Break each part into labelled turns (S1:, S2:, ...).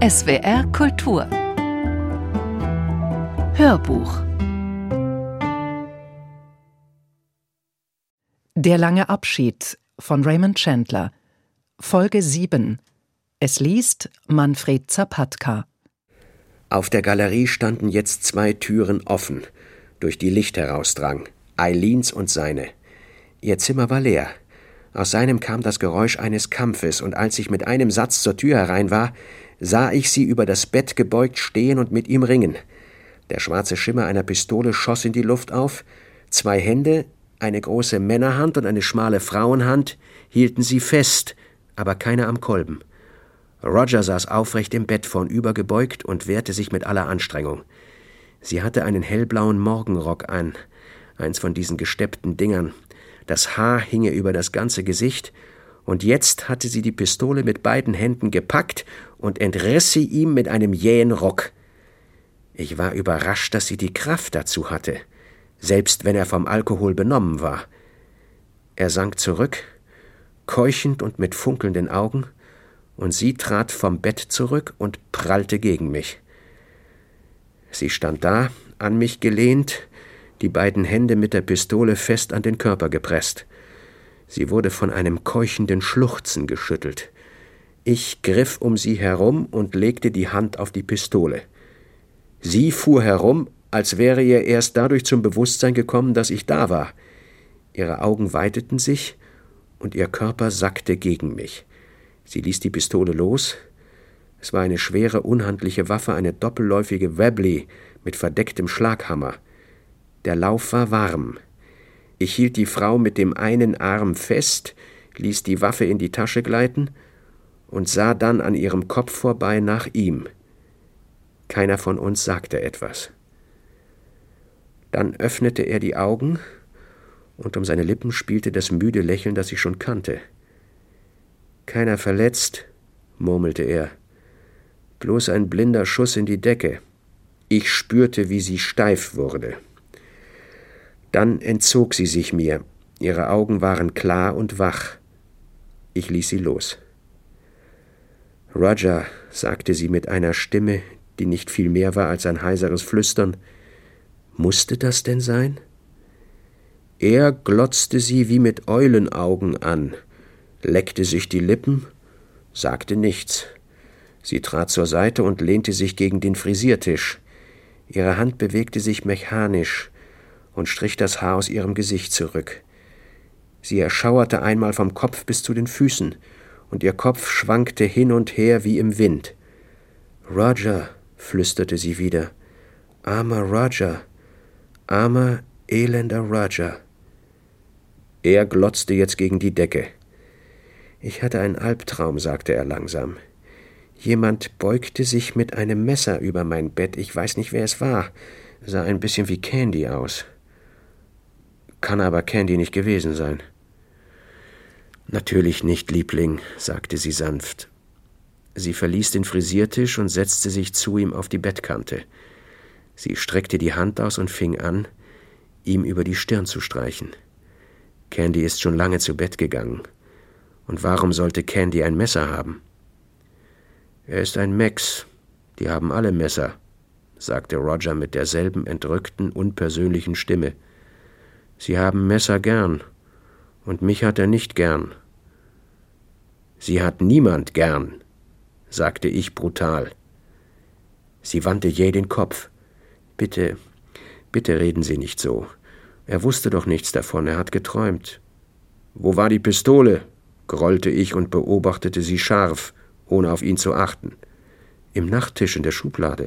S1: SWR Kultur Hörbuch. Der lange Abschied von Raymond Chandler. Folge 7. Es liest Manfred Zapatka.
S2: Auf der Galerie standen jetzt 2 Türen offen, durch die Licht herausdrang, Eileens und seine. Ihr Zimmer war leer. Aus seinem kam das Geräusch eines Kampfes, und als ich mit einem Satz zur Tür herein war, sah ich sie über das Bett gebeugt stehen und mit ihm ringen. Der schwarze Schimmer einer Pistole schoss in die Luft auf. 2 Hände, eine große Männerhand und eine schmale Frauenhand, hielten sie fest, aber keine am Kolben. Roger saß aufrecht im Bett vornübergebeugt und wehrte sich mit aller Anstrengung. Sie hatte einen hellblauen Morgenrock an, eins von diesen gesteppten Dingern. Das Haar hinge über das ganze Gesicht, und jetzt hatte sie die Pistole mit beiden Händen gepackt und entriss sie ihm mit einem jähen Ruck. Ich war überrascht, dass sie die Kraft dazu hatte, selbst wenn er vom Alkohol benommen war. Er sank zurück, keuchend und mit funkelnden Augen, und sie trat vom Bett zurück und prallte gegen mich. Sie stand da, an mich gelehnt, die beiden Hände mit der Pistole fest an den Körper gepresst. Sie wurde von einem keuchenden Schluchzen geschüttelt. Ich griff um sie herum und legte die Hand auf die Pistole. Sie fuhr herum, als wäre ihr erst dadurch zum Bewusstsein gekommen, dass ich da war. Ihre Augen weiteten sich, und ihr Körper sackte gegen mich. Sie ließ die Pistole los. Es war eine schwere, unhandliche Waffe, eine doppelläufige Webley mit verdecktem Schlaghammer. Der Lauf war warm. Ich hielt die Frau mit dem einen Arm fest, ließ die Waffe in die Tasche gleiten und sah dann an ihrem Kopf vorbei nach ihm. Keiner von uns sagte etwas. Dann öffnete er die Augen, und um seine Lippen spielte das müde Lächeln, das ich schon kannte. »Keiner verletzt«, murmelte er. »Bloß ein blinder Schuss in die Decke.« Ich spürte, wie sie steif wurde. Dann entzog sie sich mir. Ihre Augen waren klar und wach. Ich ließ sie los. »Roger«, sagte sie mit einer Stimme, die nicht viel mehr war als ein heiseres Flüstern. »Musste das denn sein?« Er glotzte sie wie mit Eulenaugen an, leckte sich die Lippen, sagte nichts. Sie trat zur Seite und lehnte sich gegen den Frisiertisch. Ihre Hand bewegte sich mechanisch und strich das Haar aus ihrem Gesicht zurück. Sie erschauerte einmal vom Kopf bis zu den Füßen, und ihr Kopf schwankte hin und her wie im Wind. »Roger«, flüsterte sie wieder, »armer Roger, armer, elender Roger.« Er glotzte jetzt gegen die Decke. »Ich hatte einen Albtraum«, sagte er langsam. »Jemand beugte sich mit einem Messer über mein Bett. Ich weiß nicht, wer es war. Sah ein bisschen wie Candy aus. Kann aber Candy nicht gewesen sein.« »Natürlich nicht, Liebling«, sagte sie sanft. Sie verließ den Frisiertisch und setzte sich zu ihm auf die Bettkante. Sie streckte die Hand aus und fing an, ihm über die Stirn zu streichen. »Candy ist schon lange zu Bett gegangen. Und warum sollte Candy ein Messer haben?« »Er ist ein Mex. Die haben alle Messer«, sagte Roger mit derselben entrückten, unpersönlichen Stimme. »Sie haben Messer gern. Und mich hat er nicht gern.« »Sie hat niemand gern«, sagte ich brutal. Sie wandte jäh den Kopf. »Bitte, bitte reden Sie nicht so. Er wusste doch nichts davon, er hat geträumt.« »Wo war die Pistole?«, grollte ich und beobachtete sie scharf, ohne auf ihn zu achten. »Im Nachttisch in der Schublade.«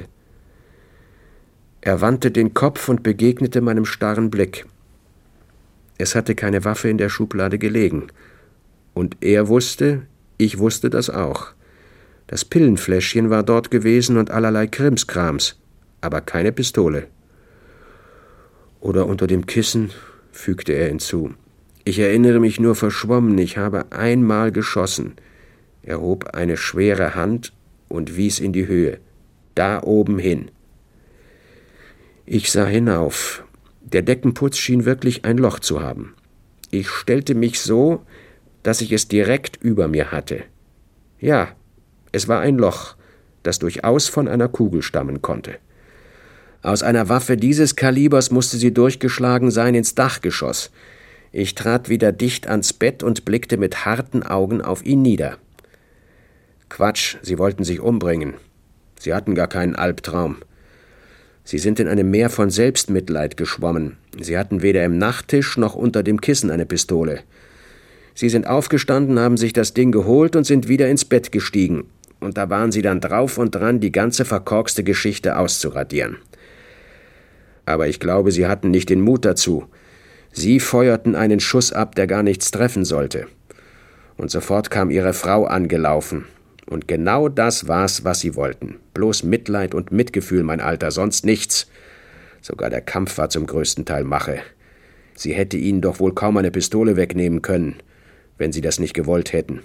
S2: Er wandte den Kopf und begegnete meinem starren Blick. Es hatte keine Waffe in der Schublade gelegen. Und er wusste, ich wusste das auch. Das Pillenfläschchen war dort gewesen und allerlei Krimskrams, aber keine Pistole. »Oder unter dem Kissen«, fügte er hinzu. »Ich erinnere mich nur verschwommen, ich habe einmal geschossen.« Er hob eine schwere Hand und wies in die Höhe. »Da oben hin.« Ich sah hinauf. Der Deckenputz schien wirklich ein Loch zu haben. Ich stellte mich so, dass ich es direkt über mir hatte. Ja, es war ein Loch, das durchaus von einer Kugel stammen konnte. Aus einer Waffe dieses Kalibers musste sie durchgeschlagen sein ins Dachgeschoss. Ich trat wieder dicht ans Bett und blickte mit harten Augen auf ihn nieder. Quatsch, Sie wollten sich umbringen. Sie hatten gar keinen Albtraum. Sie sind in einem Meer von Selbstmitleid geschwommen. Sie hatten weder im Nachttisch noch unter dem Kissen eine Pistole. Sie sind aufgestanden, haben sich das Ding geholt und sind wieder ins Bett gestiegen. Und da waren Sie dann drauf und dran, die ganze verkorkste Geschichte auszuradieren. Aber ich glaube, Sie hatten nicht den Mut dazu. Sie feuerten einen Schuss ab, der gar nichts treffen sollte. Und sofort kam Ihre Frau angelaufen. Und genau das war's, was Sie wollten. Bloß Mitleid und Mitgefühl, mein Alter, sonst nichts. Sogar der Kampf war zum größten Teil Mache. Sie hätte Ihnen doch wohl kaum eine Pistole wegnehmen können, wenn Sie das nicht gewollt hätten.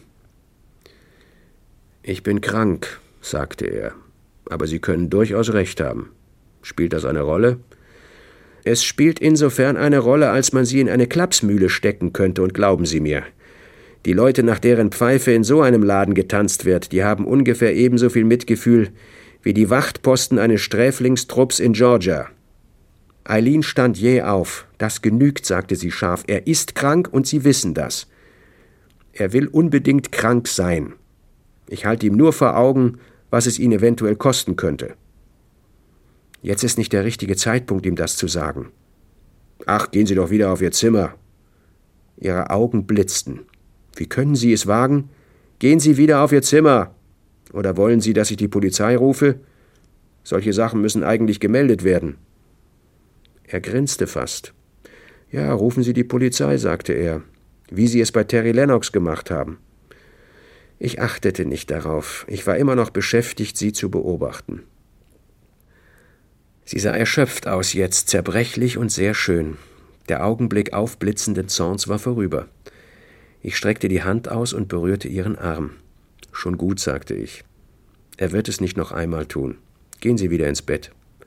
S2: »Ich bin krank«, sagte er, »aber Sie können durchaus recht haben. Spielt das eine Rolle?« »Es spielt insofern eine Rolle, als man Sie in eine Klapsmühle stecken könnte, und glauben Sie mir, die Leute, nach deren Pfeife in so einem Laden getanzt wird, die haben ungefähr ebenso viel Mitgefühl wie die Wachtposten eines Sträflingstrupps in Georgia.« Eileen stand jäh auf. »Das genügt«, sagte sie scharf. »Er ist krank und Sie wissen das. Er will unbedingt krank sein. Ich halte ihm nur vor Augen, was es ihn eventuell kosten könnte. Jetzt ist nicht der richtige Zeitpunkt, ihm das zu sagen.« »Ach, gehen Sie doch wieder auf Ihr Zimmer.« Ihre Augen blitzten. »Wie können Sie es wagen? Gehen Sie wieder auf Ihr Zimmer. Oder wollen Sie, dass ich die Polizei rufe? Solche Sachen müssen eigentlich gemeldet werden.« Er grinste fast. »Ja, rufen Sie die Polizei«, sagte er, »wie Sie es bei Terry Lennox gemacht haben.« Ich achtete nicht darauf. Ich war immer noch beschäftigt, sie zu beobachten. Sie sah erschöpft aus jetzt, zerbrechlich und sehr schön. Der Augenblick aufblitzenden Zorns war vorüber. Ich streckte die Hand aus und berührte ihren Arm. »Schon gut«, sagte ich. »Er wird es nicht noch einmal tun. Gehen Sie wieder ins Bett.«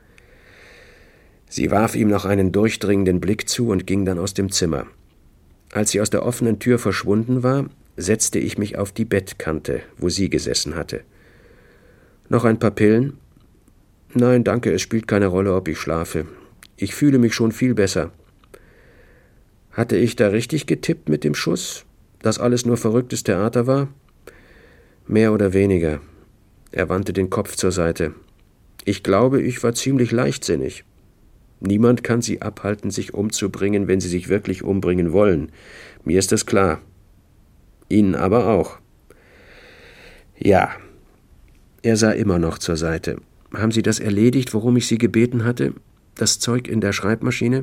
S2: Sie warf ihm noch einen durchdringenden Blick zu und ging dann aus dem Zimmer. Als sie aus der offenen Tür verschwunden war, setzte ich mich auf die Bettkante, wo sie gesessen hatte. »Noch ein paar Pillen?« »Nein, danke, es spielt keine Rolle, ob ich schlafe. Ich fühle mich schon viel besser.« »Hatte ich da richtig getippt mit dem Schuss? Dass alles nur verrücktes Theater war?« »Mehr oder weniger.« Er wandte den Kopf zur Seite. »Ich glaube, ich war ziemlich leichtsinnig. Niemand kann Sie abhalten, sich umzubringen, wenn Sie sich wirklich umbringen wollen. Mir ist das klar. Ihnen aber auch.« »Ja.« Er sah immer noch zur Seite. »Haben Sie das erledigt, worum ich Sie gebeten hatte? Das Zeug in der Schreibmaschine?«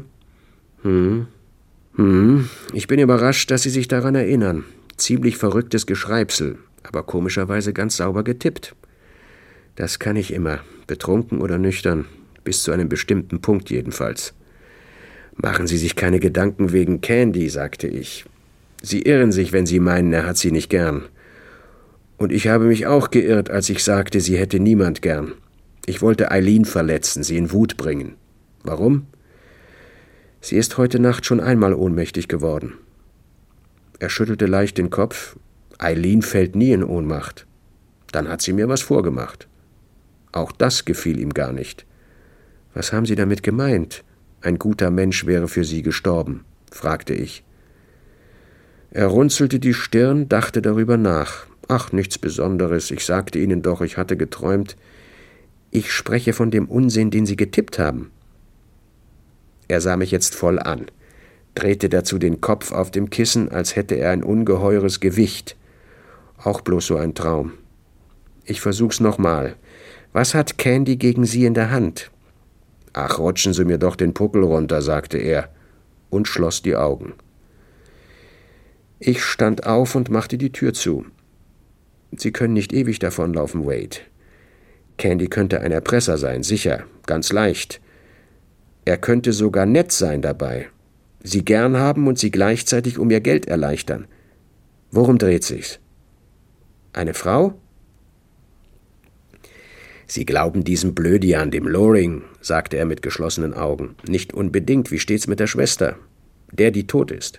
S2: Ich bin überrascht, dass Sie sich daran erinnern. Ziemlich verrücktes Geschreibsel, aber komischerweise ganz sauber getippt. Das kann ich immer, betrunken oder nüchtern, bis zu einem bestimmten Punkt jedenfalls. »Machen Sie sich keine Gedanken wegen Candy«, sagte ich. »Sie irren sich, wenn Sie meinen, er hat Sie nicht gern. Und ich habe mich auch geirrt, als ich sagte, sie hätte niemand gern. Ich wollte Eileen verletzen, sie in Wut bringen. Warum? Sie ist heute Nacht schon einmal ohnmächtig geworden.« Er schüttelte leicht den Kopf. »Eileen fällt nie in Ohnmacht. Dann hat sie mir was vorgemacht.« Auch das gefiel ihm gar nicht. »Was haben Sie damit gemeint? Ein guter Mensch wäre für Sie gestorben?« fragte ich. Er runzelte die Stirn, dachte darüber nach. »Ach, nichts Besonderes. Ich sagte Ihnen doch, ich hatte geträumt. Ich spreche von dem Unsinn, den Sie getippt haben.« Er sah mich jetzt voll an, drehte dazu den Kopf auf dem Kissen, als hätte er ein ungeheures Gewicht. Auch bloß so ein Traum. »Ich versuch's nochmal. Was hat Candy gegen Sie in der Hand?« »Ach, rutschen Sie mir doch den Puckel runter«, sagte er und schloss die Augen. Ich stand auf und machte die Tür zu. »Sie können nicht ewig davonlaufen, Wade. Candy könnte ein Erpresser sein, sicher, ganz leicht. Er könnte sogar nett sein dabei. Sie gern haben und Sie gleichzeitig um Ihr Geld erleichtern. Worum dreht sich's? Eine Frau?« »Sie glauben diesem Blödian, dem Loring«, sagte er mit geschlossenen Augen. »Nicht unbedingt. Wie steht's mit der Schwester? Der, die tot ist?«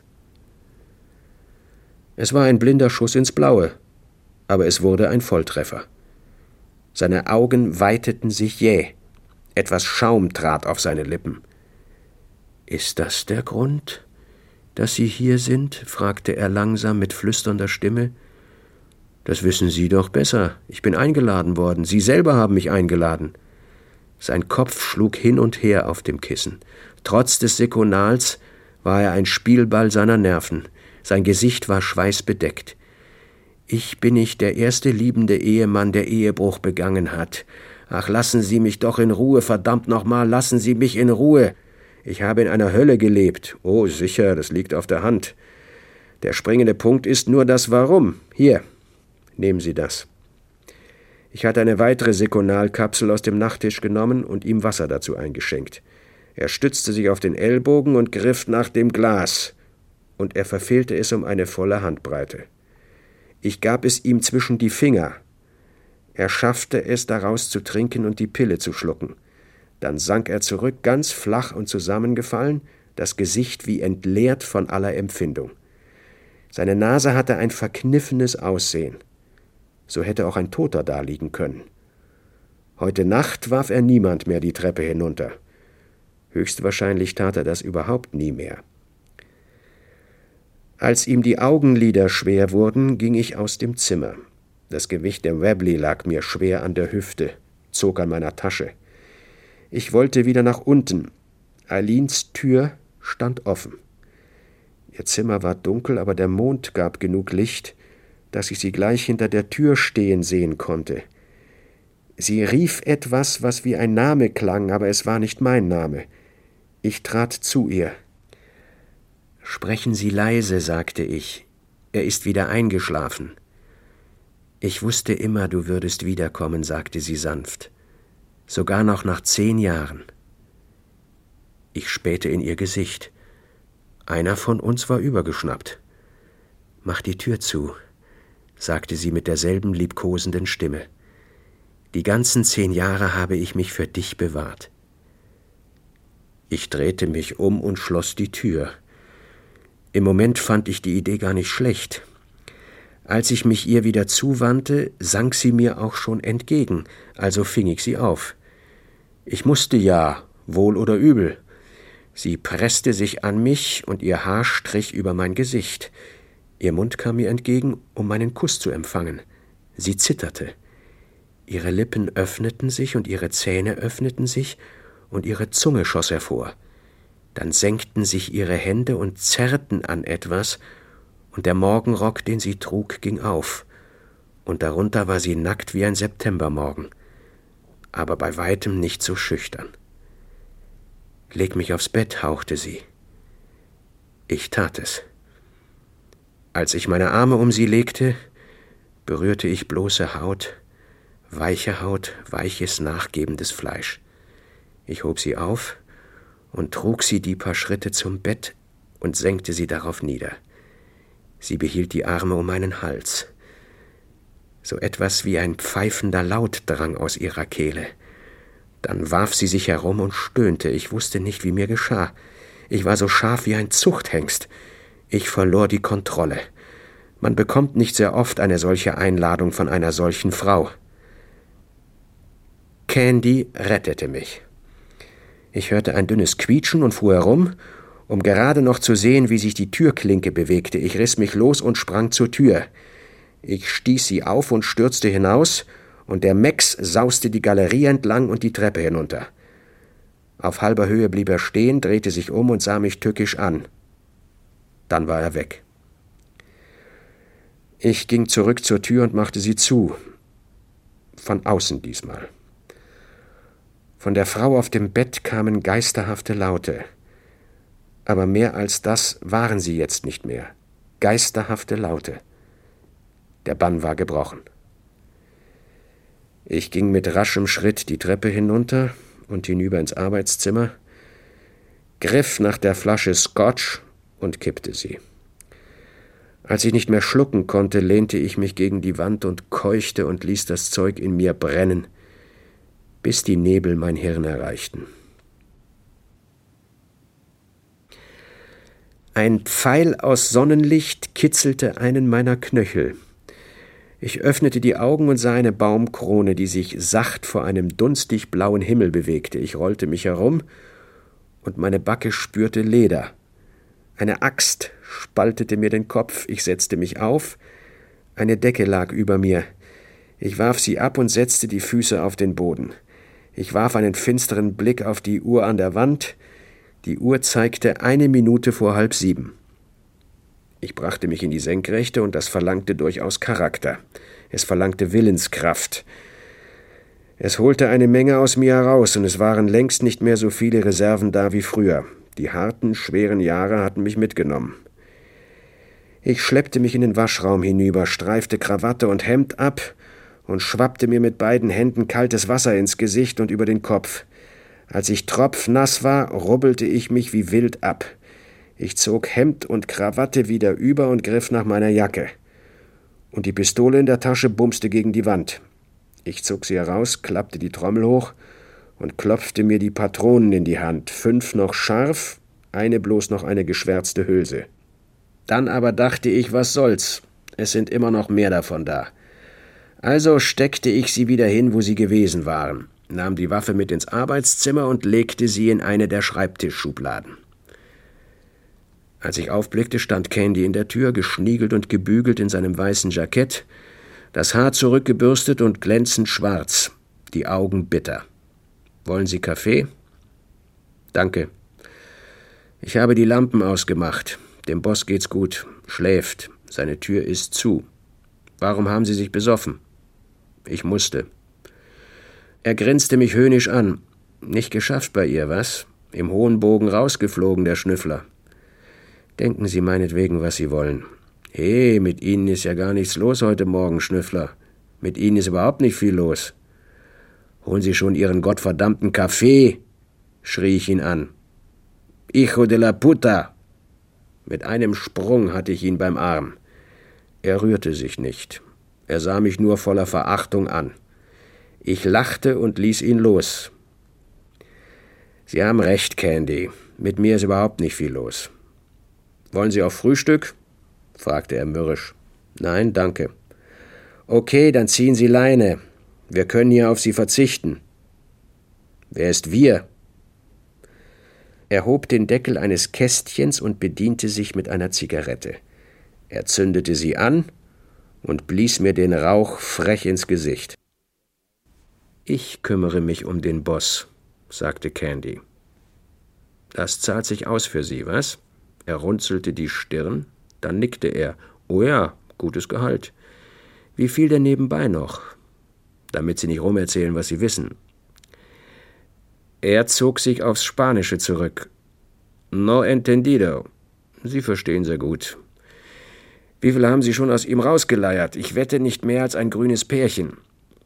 S2: Es war ein blinder Schuss ins Blaue, aber es wurde ein Volltreffer. Seine Augen weiteten sich jäh. Etwas Schaum trat auf seine Lippen. »Ist das der Grund, dass Sie hier sind?« fragte er langsam mit flüsternder Stimme. »Das wissen Sie doch besser. Ich bin eingeladen worden. Sie selber haben mich eingeladen.« Sein Kopf schlug hin und her auf dem Kissen. Trotz des Sekonals war er ein Spielball seiner Nerven. Sein Gesicht war schweißbedeckt. »Ich bin nicht der erste liebende Ehemann, der Ehebruch begangen hat. Ach, lassen Sie mich doch in Ruhe, verdammt nochmal, lassen Sie mich in Ruhe. Ich habe in einer Hölle gelebt. Oh, sicher, das liegt auf der Hand. Der springende Punkt ist nur das Warum. Hier, nehmen Sie das.« Ich hatte eine weitere Sekonalkapsel aus dem Nachttisch genommen und ihm Wasser dazu eingeschenkt. Er stützte sich auf den Ellbogen und griff nach dem Glas. Und er verfehlte es um eine volle Handbreite. Ich gab es ihm zwischen die Finger. Er schaffte es, daraus zu trinken und die Pille zu schlucken. Dann sank er zurück, ganz flach und zusammengefallen, das Gesicht wie entleert von aller Empfindung. Seine Nase hatte ein verkniffenes Aussehen. So hätte auch ein Toter daliegen können. Heute Nacht warf er niemand mehr die Treppe hinunter. Höchstwahrscheinlich tat er das überhaupt nie mehr. Als ihm die Augenlider schwer wurden, ging ich aus dem Zimmer. Das Gewicht der Webley lag mir schwer an der Hüfte, zog an meiner Tasche. Ich wollte wieder nach unten. Eileens Tür stand offen. Ihr Zimmer war dunkel, aber der Mond gab genug Licht, dass ich sie gleich hinter der Tür stehen sehen konnte. Sie rief etwas, was wie ein Name klang, aber es war nicht mein Name. Ich trat zu ihr. »Sprechen Sie leise«, sagte ich. »Er ist wieder eingeschlafen.« »Ich wusste immer, du würdest wiederkommen«, sagte sie sanft. »Sogar noch nach 10 Jahren.« Ich spähte in ihr Gesicht. Einer von uns war übergeschnappt. »Mach die Tür zu«, sagte sie mit derselben liebkosenden Stimme. »Die ganzen 10 Jahre habe ich mich für dich bewahrt.« Ich drehte mich um und schloss die Tür. Im Moment fand ich die Idee gar nicht schlecht. Als ich mich ihr wieder zuwandte, sank sie mir auch schon entgegen, also fing ich sie auf. Ich musste ja, wohl oder übel. Sie presste sich an mich und ihr Haar strich über mein Gesicht. Ihr Mund kam mir entgegen, um meinen Kuss zu empfangen. Sie zitterte. Ihre Lippen öffneten sich und ihre Zähne öffneten sich und ihre Zunge schoss hervor. Dann senkten sich ihre Hände und zerrten an etwas, und der Morgenrock, den sie trug, ging auf, und darunter war sie nackt wie ein Septembermorgen, aber bei weitem nicht so schüchtern. »Leg mich aufs Bett«, hauchte sie. Ich tat es. Als ich meine Arme um sie legte, berührte ich bloße Haut, weiches, nachgebendes Fleisch. Ich hob sie auf und trug sie die paar Schritte zum Bett und senkte sie darauf nieder. Sie behielt die Arme um meinen Hals. So etwas wie ein pfeifender Laut drang aus ihrer Kehle. Dann warf sie sich herum und stöhnte. Ich wusste nicht, wie mir geschah. Ich war so scharf wie ein Zuchthengst. Ich verlor die Kontrolle. Man bekommt nicht sehr oft eine solche Einladung von einer solchen Frau. Candy rettete mich. Ich hörte ein dünnes Quietschen und fuhr herum, um gerade noch zu sehen, wie sich die Türklinke bewegte. Ich riss mich los und sprang zur Tür. Ich stieß sie auf und stürzte hinaus, und der Mex sauste die Galerie entlang und die Treppe hinunter. Auf halber Höhe blieb er stehen, drehte sich um und sah mich tückisch an. Dann war er weg. Ich ging zurück zur Tür und machte sie zu. Von außen diesmal. Von der Frau auf dem Bett kamen geisterhafte Laute. Aber mehr als das waren sie jetzt nicht mehr. Geisterhafte Laute. Der Bann war gebrochen. Ich ging mit raschem Schritt die Treppe hinunter und hinüber ins Arbeitszimmer, griff nach der Flasche Scotch und kippte sie. Als ich nicht mehr schlucken konnte, lehnte ich mich gegen die Wand und keuchte und ließ das Zeug in mir brennen, bis die Nebel mein Hirn erreichten. Ein Pfeil aus Sonnenlicht kitzelte einen meiner Knöchel. Ich öffnete die Augen und sah eine Baumkrone, die sich sacht vor einem dunstig blauen Himmel bewegte. Ich rollte mich herum und meine Backe spürte Leder. Eine Axt spaltete mir den Kopf. Ich setzte mich auf. Eine Decke lag über mir. Ich warf sie ab und setzte die Füße auf den Boden. Ich warf einen finsteren Blick auf die Uhr an der Wand. Die Uhr zeigte 1 Minute vor 6:30. Ich brachte mich in die Senkrechte, und das verlangte durchaus Charakter. Es verlangte Willenskraft. Es holte eine Menge aus mir heraus, und es waren längst nicht mehr so viele Reserven da wie früher. Die harten, schweren Jahre hatten mich mitgenommen. Ich schleppte mich in den Waschraum hinüber, streifte Krawatte und Hemd ab und schwappte mir mit beiden Händen kaltes Wasser ins Gesicht und über den Kopf. Als ich tropfnass war, rubbelte ich mich wie wild ab. Ich zog Hemd und Krawatte wieder über und griff nach meiner Jacke. Und die Pistole in der Tasche bumste gegen die Wand. Ich zog sie heraus, klappte die Trommel hoch und klopfte mir die Patronen in die Hand. 5 noch scharf, eine bloß noch eine geschwärzte Hülse. Dann aber dachte ich, was soll's? Es sind immer noch mehr davon da. Also steckte ich sie wieder hin, wo sie gewesen waren, nahm die Waffe mit ins Arbeitszimmer und legte sie in eine der Schreibtischschubladen. Als ich aufblickte, stand Candy in der Tür, geschniegelt und gebügelt in seinem weißen Jackett, das Haar zurückgebürstet und glänzend schwarz, die Augen bitter. »Wollen Sie Kaffee?« »Danke. Ich habe die Lampen ausgemacht. Dem Boss geht's gut, schläft, seine Tür ist zu. Warum haben Sie sich besoffen?« »Ich musste.« Er grinste mich höhnisch an. »Nicht geschafft bei ihr, was? Im hohen Bogen rausgeflogen, der Schnüffler.« »Denken Sie meinetwegen, was Sie wollen. Mit Ihnen ist ja gar nichts los heute Morgen, Schnüffler. Mit Ihnen ist überhaupt nicht viel los.« »Holen Sie schon Ihren gottverdammten Kaffee«, schrie ich ihn an. »Hijo de la puta!« Mit einem Sprung hatte ich ihn beim Arm. Er rührte sich nicht. Er sah mich nur voller Verachtung an. Ich lachte und ließ ihn los. »Sie haben recht, Candy. Mit mir ist überhaupt nicht viel los.« »Wollen Sie auch Frühstück?« fragte er mürrisch. »Nein, danke.« »Okay, dann ziehen Sie Leine. Wir können hier auf Sie verzichten.« »Wer ist wir?« Er hob den Deckel eines Kästchens und bediente sich mit einer Zigarette. Er zündete sie an und blies mir den Rauch frech ins Gesicht. »Ich kümmere mich um den Boss«, sagte Candy. »Das zahlt sich aus für Sie, was?« Er runzelte die Stirn, dann nickte er. »Oh ja, gutes Gehalt. Wie viel denn nebenbei noch? Damit Sie nicht rumerzählen, was Sie wissen.« Er zog sich aufs Spanische zurück. »No entendido. Sie verstehen sehr gut. Wie viel haben Sie schon aus ihm rausgeleiert? Ich wette nicht mehr als ein grünes Pärchen.«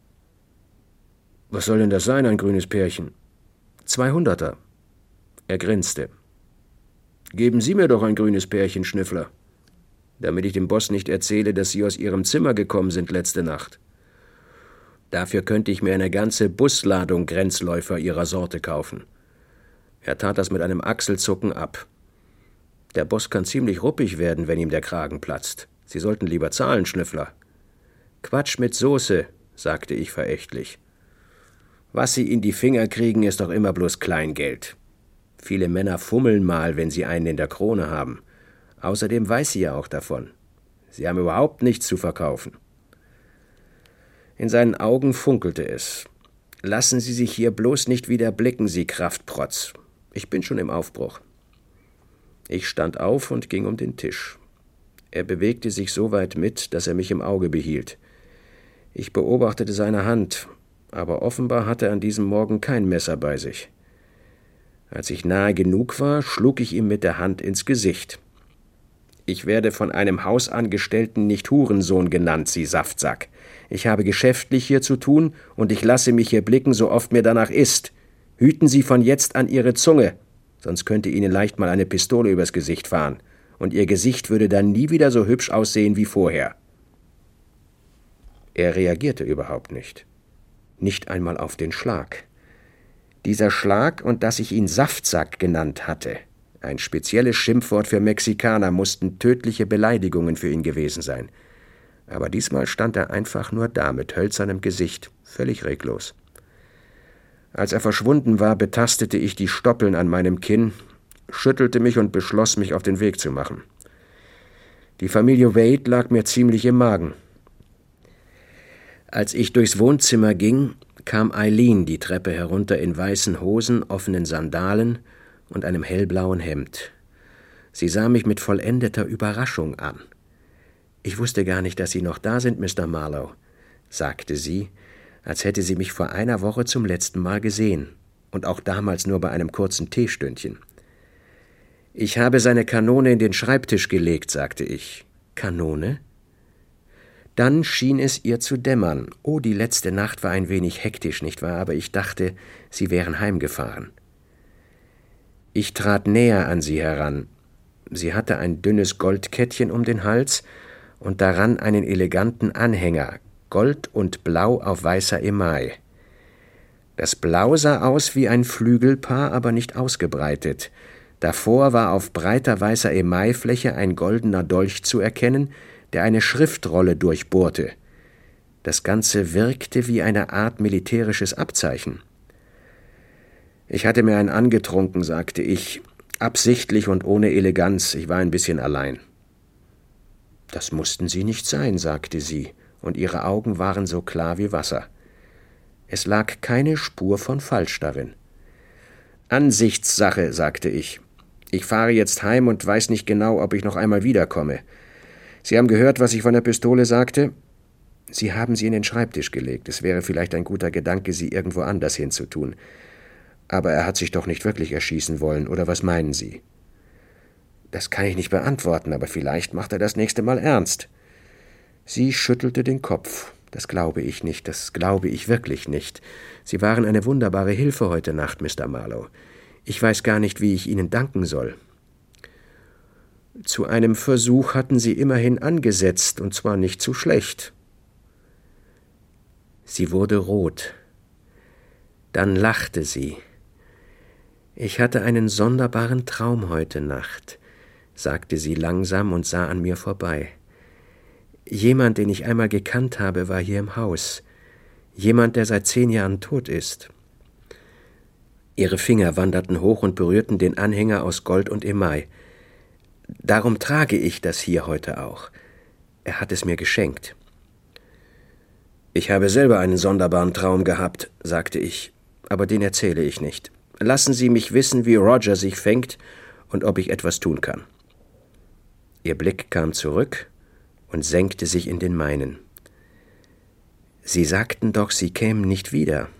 S2: »Was soll denn das sein, ein grünes Pärchen?« »200er.« Er grinste. »Geben Sie mir doch ein grünes Pärchen, Schnüffler, damit ich dem Boss nicht erzähle, dass Sie aus Ihrem Zimmer gekommen sind letzte Nacht. Dafür könnte ich mir eine ganze Busladung Grenzläufer Ihrer Sorte kaufen.« Er tat das mit einem Achselzucken ab. »Der Boss kann ziemlich ruppig werden, wenn ihm der Kragen platzt. Sie sollten lieber zahlen, Schnüffler.« »Quatsch mit Soße«, sagte ich verächtlich. »Was Sie in die Finger kriegen, ist doch immer bloß Kleingeld. Viele Männer fummeln mal, wenn sie einen in der Krone haben. Außerdem weiß sie ja auch davon. Sie haben überhaupt nichts zu verkaufen.« In seinen Augen funkelte es. »Lassen Sie sich hier bloß nicht wieder blicken, Sie Kraftprotz. Ich bin schon im Aufbruch.« Ich stand auf und ging um den Tisch. Er bewegte sich so weit mit, dass er mich im Auge behielt. Ich beobachtete seine Hand, aber offenbar hatte er an diesem Morgen kein Messer bei sich. Als ich nahe genug war, schlug ich ihm mit der Hand ins Gesicht. »Ich werde von einem Hausangestellten nicht Hurensohn genannt, Sie Saftsack. Ich habe geschäftlich hier zu tun, und ich lasse mich hier blicken, so oft mir danach ist. Hüten Sie von jetzt an Ihre Zunge, sonst könnte Ihnen leicht mal eine Pistole übers Gesicht fahren, und Ihr Gesicht würde dann nie wieder so hübsch aussehen wie vorher.« Er reagierte überhaupt nicht. Nicht einmal auf den Schlag. Dieser Schlag und dass ich ihn Saftsack genannt hatte, ein spezielles Schimpfwort für Mexikaner, mussten tödliche Beleidigungen für ihn gewesen sein. Aber diesmal stand er einfach nur da mit hölzernem Gesicht, völlig reglos. Als er verschwunden war, betastete ich die Stoppeln an meinem Kinn, schüttelte mich und beschloss, mich auf den Weg zu machen. Die Familie Wade lag mir ziemlich im Magen. Als ich durchs Wohnzimmer ging, kam Eileen die Treppe herunter in weißen Hosen, offenen Sandalen und einem hellblauen Hemd. Sie sah mich mit vollendeter Überraschung an. »Ich wusste gar nicht, dass Sie noch da sind, Mr. Marlowe«, sagte sie, als hätte sie mich vor einer Woche zum letzten Mal gesehen und auch damals nur bei einem kurzen Teestündchen. »Ich habe seine Kanone in den Schreibtisch gelegt«, sagte ich. »Kanone?« Dann schien es ihr zu dämmern. Oh, die letzte Nacht war ein wenig hektisch, nicht wahr? Aber ich dachte, sie wären heimgefahren. Ich trat näher an sie heran. Sie hatte ein dünnes Goldkettchen um den Hals und daran einen eleganten Anhänger, Gold und Blau auf weißer Email. Das Blau sah aus wie ein Flügelpaar, aber nicht ausgebreitet. Davor war auf breiter weißer Emailfläche ein goldener Dolch zu erkennen, der eine Schriftrolle durchbohrte. Das Ganze wirkte wie eine Art militärisches Abzeichen. »Ich hatte mir einen angetrunken«, sagte ich, absichtlich und ohne Eleganz, ich war ein bisschen allein. »Das mussten Sie nicht sein«, sagte sie, und ihre Augen waren so klar wie Wasser. Es lag keine Spur von Falsch darin. »Ansichtssache«, sagte ich. »Ich fahre jetzt heim und weiß nicht genau, ob ich noch einmal wiederkomme. Sie haben gehört, was ich von der Pistole sagte? Sie haben sie in den Schreibtisch gelegt. Es wäre vielleicht ein guter Gedanke, sie irgendwo anders hinzutun. Aber er hat sich doch nicht wirklich erschießen wollen, oder was meinen Sie?« »Das kann ich nicht beantworten, aber vielleicht macht er das nächste Mal ernst.« Sie schüttelte den Kopf. »Das glaube ich nicht, das glaube ich wirklich nicht. Sie waren eine wunderbare Hilfe heute Nacht, Mr. Marlowe. Ich weiß gar nicht, wie ich Ihnen danken soll.« »Zu einem Versuch hatten Sie immerhin angesetzt, und zwar nicht zu schlecht.« Sie wurde rot. Dann lachte sie. »Ich hatte einen sonderbaren Traum heute Nacht«, sagte sie langsam und sah an mir vorbei. »Jemand, den ich einmal gekannt habe, war hier im Haus. Jemand, der seit 10 Jahren tot ist.« Ihre Finger wanderten hoch und berührten den Anhänger aus Gold und Email. »Darum trage ich das hier heute auch. Er hat es mir geschenkt.« »Ich habe selber einen sonderbaren Traum gehabt«, sagte ich, »aber den erzähle ich nicht. Lassen Sie mich wissen, wie Roger sich fängt und ob ich etwas tun kann.« Ihr Blick kam zurück und senkte sich in den meinen. »Sie sagten doch, Sie kämen nicht wieder.«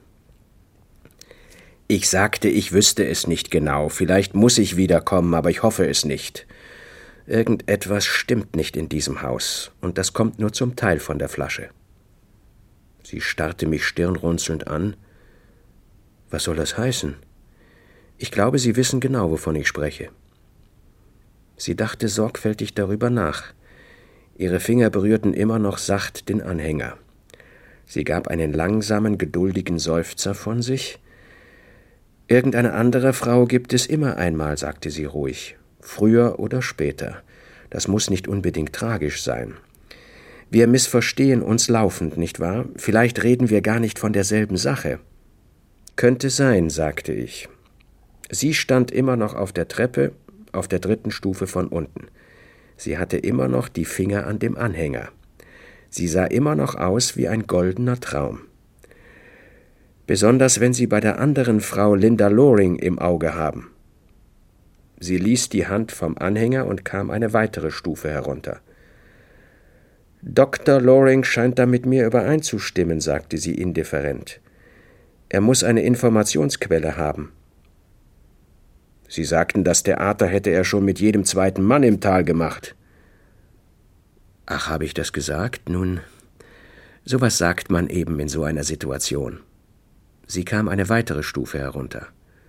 S2: »Ich sagte, ich wüsste es nicht genau. Vielleicht muss ich wiederkommen, aber ich hoffe es nicht. Irgendetwas stimmt nicht in diesem Haus, und das kommt nur zum Teil von der Flasche.« Sie starrte mich stirnrunzelnd an. »Was soll das heißen? Ich glaube, Sie wissen genau, wovon ich spreche.« Sie dachte sorgfältig darüber nach. Ihre Finger berührten immer noch sacht den Anhänger. Sie gab einen langsamen, geduldigen Seufzer von sich. »Irgendeine andere Frau gibt es immer einmal«, sagte sie ruhig. »Früher oder später. Das muss nicht unbedingt tragisch sein. Wir missverstehen uns laufend, nicht wahr? Vielleicht reden wir gar nicht von derselben Sache.« »Könnte sein«, sagte ich. Sie stand immer noch auf der Treppe, auf der 3. Stufe von unten. Sie hatte immer noch die Finger an dem Anhänger. Sie sah immer noch aus wie ein goldener Traum. Besonders wenn Sie bei der anderen Frau Linda Loring im Auge haben. Sie ließ die Hand vom Anhänger und kam eine weitere Stufe herunter. »Dr. Loring scheint da mit mir übereinzustimmen«, sagte sie indifferent. »Er muss eine Informationsquelle haben.« »Sie sagten, das Theater hätte er schon mit jedem 2. Mann im Tal gemacht.« »Ach, habe ich das gesagt? Nun, sowas sagt man eben in so einer Situation.« Sie kam eine weitere Stufe herunter.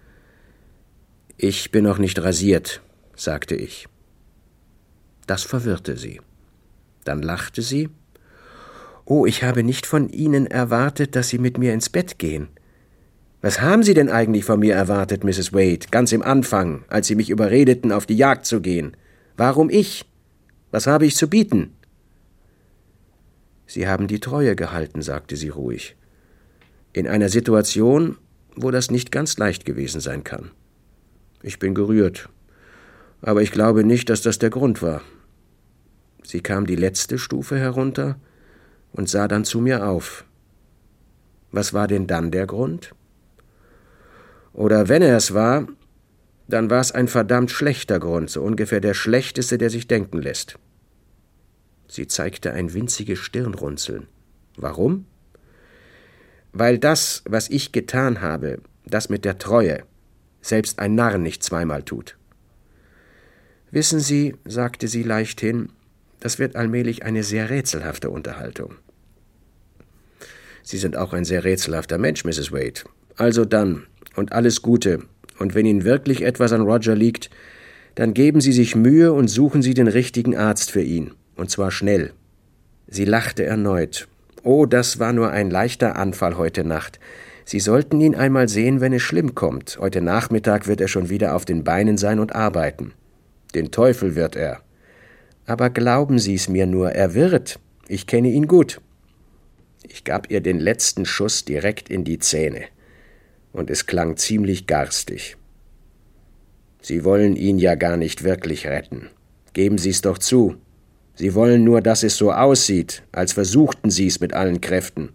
S2: »Ich bin noch nicht rasiert«, sagte ich. Das verwirrte sie. Dann lachte sie. »Oh, ich habe nicht von Ihnen erwartet, dass Sie mit mir ins Bett gehen.« »Was haben Sie denn eigentlich von mir erwartet, Mrs. Wade, ganz im Anfang, als Sie mich überredeten, auf die Jagd zu gehen? Warum ich? Was habe ich zu bieten?« »Sie haben die Treue gehalten«, sagte sie ruhig. »In einer Situation, wo das nicht ganz leicht gewesen sein kann. Ich bin gerührt, aber ich glaube nicht, dass das der Grund war.« Sie kam die letzte Stufe herunter und sah dann zu mir auf. »Was war denn dann der Grund?« »Oder wenn er es war, dann war es ein verdammt schlechter Grund, so ungefähr der schlechteste, der sich denken lässt.« Sie zeigte ein winziges Stirnrunzeln. »Warum?« »Weil das, was ich getan habe, das mit der Treue, selbst ein Narr nicht zweimal tut.« »Wissen Sie«, sagte sie leichthin, »das wird allmählich eine sehr rätselhafte Unterhaltung.« »Sie sind auch ein sehr rätselhafter Mensch, Mrs. Wade. Also dann, und alles Gute, und wenn Ihnen wirklich etwas an Roger liegt, dann geben Sie sich Mühe und suchen Sie den richtigen Arzt für ihn, und zwar schnell.« Sie lachte erneut. »Oh, das war nur ein leichter Anfall heute Nacht. Sie sollten ihn einmal sehen, wenn es schlimm kommt. Heute Nachmittag wird er schon wieder auf den Beinen sein und arbeiten. Den Teufel wird er. Aber glauben Sie es mir nur, er wird. Ich kenne ihn gut.« Ich gab ihr den letzten Schuss direkt in die Zähne, und es klang ziemlich garstig. »Sie wollen ihn ja gar nicht wirklich retten. Geben Sie es doch zu. Sie wollen nur, dass es so aussieht, als versuchten Sie es mit allen Kräften.«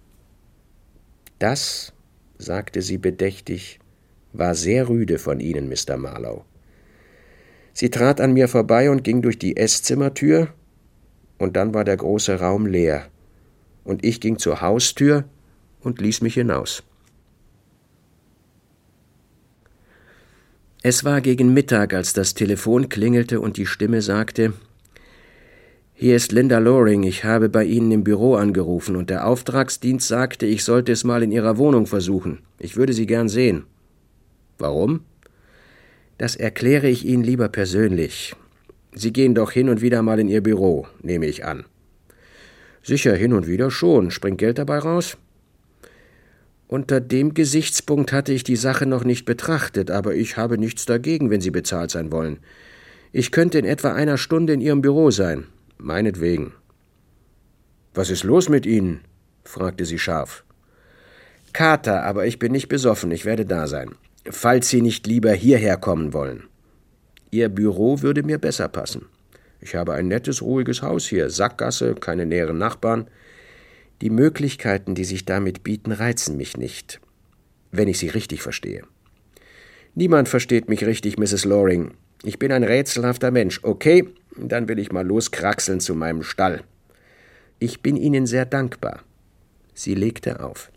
S2: »Das«, sagte sie bedächtig, »war sehr rüde von Ihnen, Mr. Marlowe.« Sie trat an mir vorbei und ging durch die Esszimmertür, und dann war der große Raum leer, und ich ging zur Haustür und ließ mich hinaus. Es war gegen Mittag, als das Telefon klingelte und die Stimme sagte: »Hier ist Linda Loring, ich habe bei Ihnen im Büro angerufen und der Auftragsdienst sagte, ich sollte es mal in Ihrer Wohnung versuchen. Ich würde Sie gern sehen.« »Warum?« »Das erkläre ich Ihnen lieber persönlich. Sie gehen doch hin und wieder mal in Ihr Büro, nehme ich an.« »Sicher, hin und wieder schon. Springt Geld dabei raus?« »Unter dem Gesichtspunkt hatte ich die Sache noch nicht betrachtet, aber ich habe nichts dagegen, wenn Sie bezahlt sein wollen. Ich könnte in etwa einer Stunde in Ihrem Büro sein.« »Meinetwegen.« »Was ist los mit Ihnen?« fragte sie scharf. »Kater, aber ich bin nicht besoffen, ich werde da sein. Falls Sie nicht lieber hierher kommen wollen. Ihr Büro würde mir besser passen. Ich habe ein nettes, ruhiges Haus hier, Sackgasse, keine näheren Nachbarn. Die Möglichkeiten, die sich damit bieten, reizen mich nicht, wenn ich Sie richtig verstehe.« »Niemand versteht mich richtig, Mrs. Loring. Ich bin ein rätselhafter Mensch. Okay, dann will ich mal loskraxeln zu meinem Stall. Ich bin Ihnen sehr dankbar.« Sie legte auf.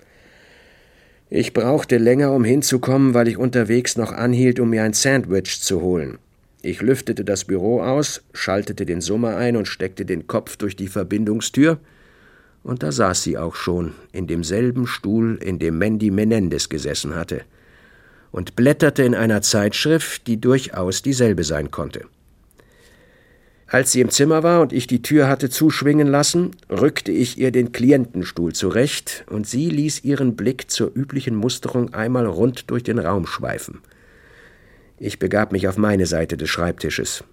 S2: Ich brauchte länger, um hinzukommen, weil ich unterwegs noch anhielt, um mir ein Sandwich zu holen. Ich lüftete das Büro aus, schaltete den Summer ein und steckte den Kopf durch die Verbindungstür, und da saß sie auch schon, in demselben Stuhl, in dem Mandy Menendez gesessen hatte, und blätterte in einer Zeitschrift, die durchaus dieselbe sein konnte. Als sie im Zimmer war und ich die Tür hatte zuschwingen lassen, rückte ich ihr den Klientenstuhl zurecht, und sie ließ ihren Blick zur üblichen Musterung einmal rund durch den Raum schweifen. Ich begab mich auf meine Seite des Schreibtisches.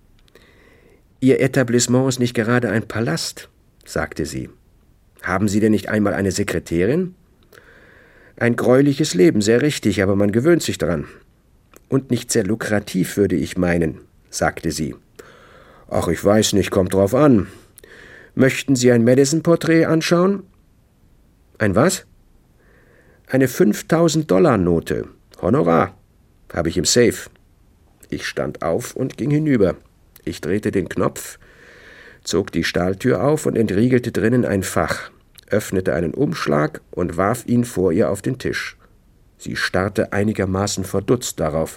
S2: »Ihr Etablissement ist nicht gerade ein Palast«, sagte sie. »Haben Sie denn nicht einmal eine Sekretärin?« »Ein greuliches Leben, sehr richtig, aber man gewöhnt sich dran. Und nicht sehr lukrativ, würde ich meinen«, sagte sie. »Ach, ich weiß nicht, kommt drauf an. Möchten Sie ein Madison-Porträt anschauen?« »Ein was?« »Eine 5.000-Dollar-Note. Honorar. Habe ich im Safe.« Ich stand auf und ging hinüber. Ich drehte den Knopf, zog die Stahltür auf und entriegelte drinnen ein Fach, öffnete einen Umschlag und warf ihn vor ihr auf den Tisch. Sie starrte einigermaßen verdutzt darauf.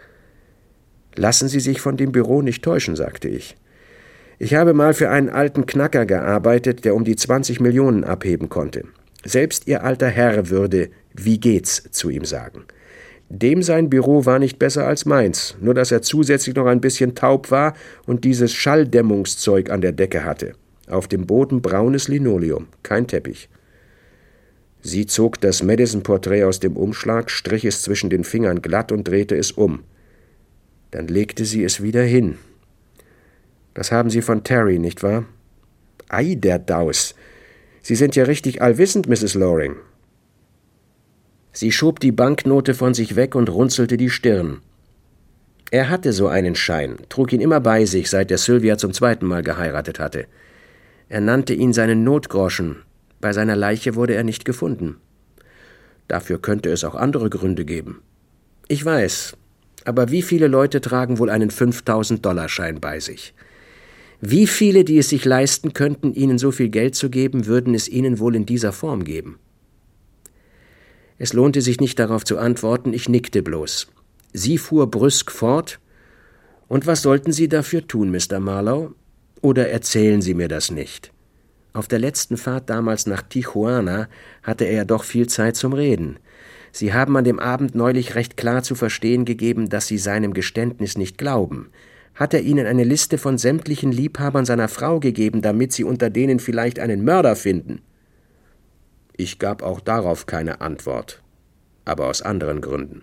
S2: »Lassen Sie sich von dem Büro nicht täuschen«, sagte ich. »Ich habe mal für einen alten Knacker gearbeitet, der um die 20 Millionen abheben konnte. Selbst Ihr alter Herr würde »Wie geht's?« zu ihm sagen. Dem sein Büro war nicht besser als meins, nur dass er zusätzlich noch ein bisschen taub war und dieses Schalldämmungszeug an der Decke hatte. Auf dem Boden braunes Linoleum, kein Teppich.« Sie zog das Madison-Porträt aus dem Umschlag, strich es zwischen den Fingern glatt und drehte es um. Dann legte sie es wieder hin. »Das haben Sie von Terry, nicht wahr?« Ei, der Daus. Sie sind ja richtig allwissend, Mrs. Loring. Sie schob die Banknote von sich weg und runzelte die Stirn. Er hatte so einen Schein, trug ihn immer bei sich, seit er Sylvia zum 2. Mal geheiratet hatte. Er nannte ihn seinen Notgroschen. Bei seiner Leiche wurde er nicht gefunden. Dafür könnte es auch andere Gründe geben. Ich weiß, aber wie viele Leute tragen wohl einen 5.000-Dollar-Schein bei sich? Wie viele, die es sich leisten könnten, ihnen so viel Geld zu geben, würden es ihnen wohl in dieser Form geben? Es lohnte sich nicht darauf zu antworten, ich nickte bloß. Sie fuhr brüsk fort. Und was sollten Sie dafür tun, Mr. Marlowe? Oder erzählen Sie mir das nicht? Auf der letzten Fahrt damals nach Tijuana hatte er ja doch viel Zeit zum Reden. Sie haben an dem Abend neulich recht klar zu verstehen gegeben, dass Sie seinem Geständnis nicht glauben. Hat er Ihnen eine Liste von sämtlichen Liebhabern seiner Frau gegeben, damit Sie unter denen vielleicht einen Mörder finden? Ich gab auch darauf keine Antwort, aber aus anderen Gründen.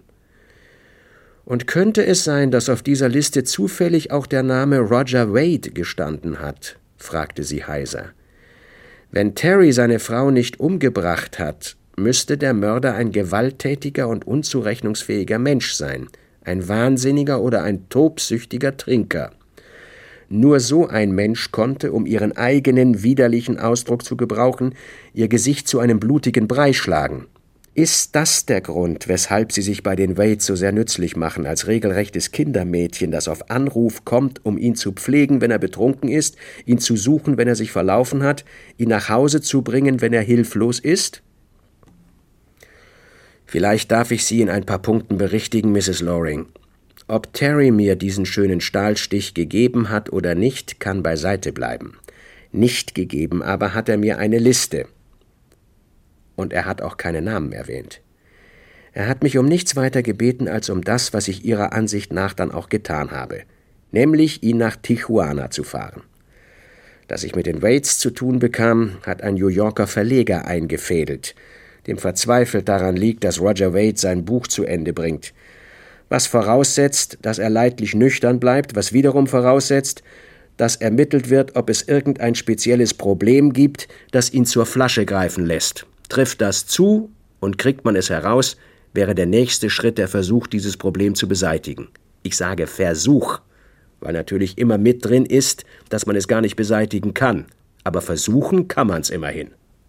S2: Und könnte es sein, dass auf dieser Liste zufällig auch der Name Roger Wade gestanden hat? Fragte sie heiser. Wenn Terry seine Frau nicht umgebracht hat, müsste der Mörder ein gewalttätiger und unzurechnungsfähiger Mensch sein, ein Wahnsinniger oder ein tobsüchtiger Trinker. Nur so ein Mensch konnte, um ihren eigenen widerlichen Ausdruck zu gebrauchen, ihr Gesicht zu einem blutigen Brei schlagen. Ist das der Grund, weshalb Sie sich bei den Wades so sehr nützlich machen, als regelrechtes Kindermädchen, das auf Anruf kommt, um ihn zu pflegen, wenn er betrunken ist, ihn zu suchen, wenn er sich verlaufen hat, ihn nach Hause zu bringen, wenn er hilflos ist? Vielleicht darf ich Sie in ein paar Punkten berichtigen, Mrs. Loring. Ob Terry mir diesen schönen Stahlstich gegeben hat oder nicht, kann beiseite bleiben. Nicht gegeben aber hat er mir eine Liste. Und er hat auch keine Namen erwähnt. Er hat mich um nichts weiter gebeten, als um das, was ich Ihrer Ansicht nach dann auch getan habe, nämlich ihn nach Tijuana zu fahren. Dass ich mit den Wades zu tun bekam, hat ein New Yorker Verleger eingefädelt, dem verzweifelt daran liegt, dass Roger Wade sein Buch zu Ende bringt, was voraussetzt, dass er leidlich nüchtern bleibt, was wiederum voraussetzt, dass ermittelt wird, ob es irgendein spezielles Problem gibt, das ihn zur Flasche greifen lässt. Trifft das zu und kriegt man es heraus, wäre der nächste Schritt der Versuch, dieses Problem zu beseitigen. Ich sage Versuch, weil natürlich immer mit drin ist, dass man es gar nicht beseitigen kann. Aber versuchen kann man es immerhin.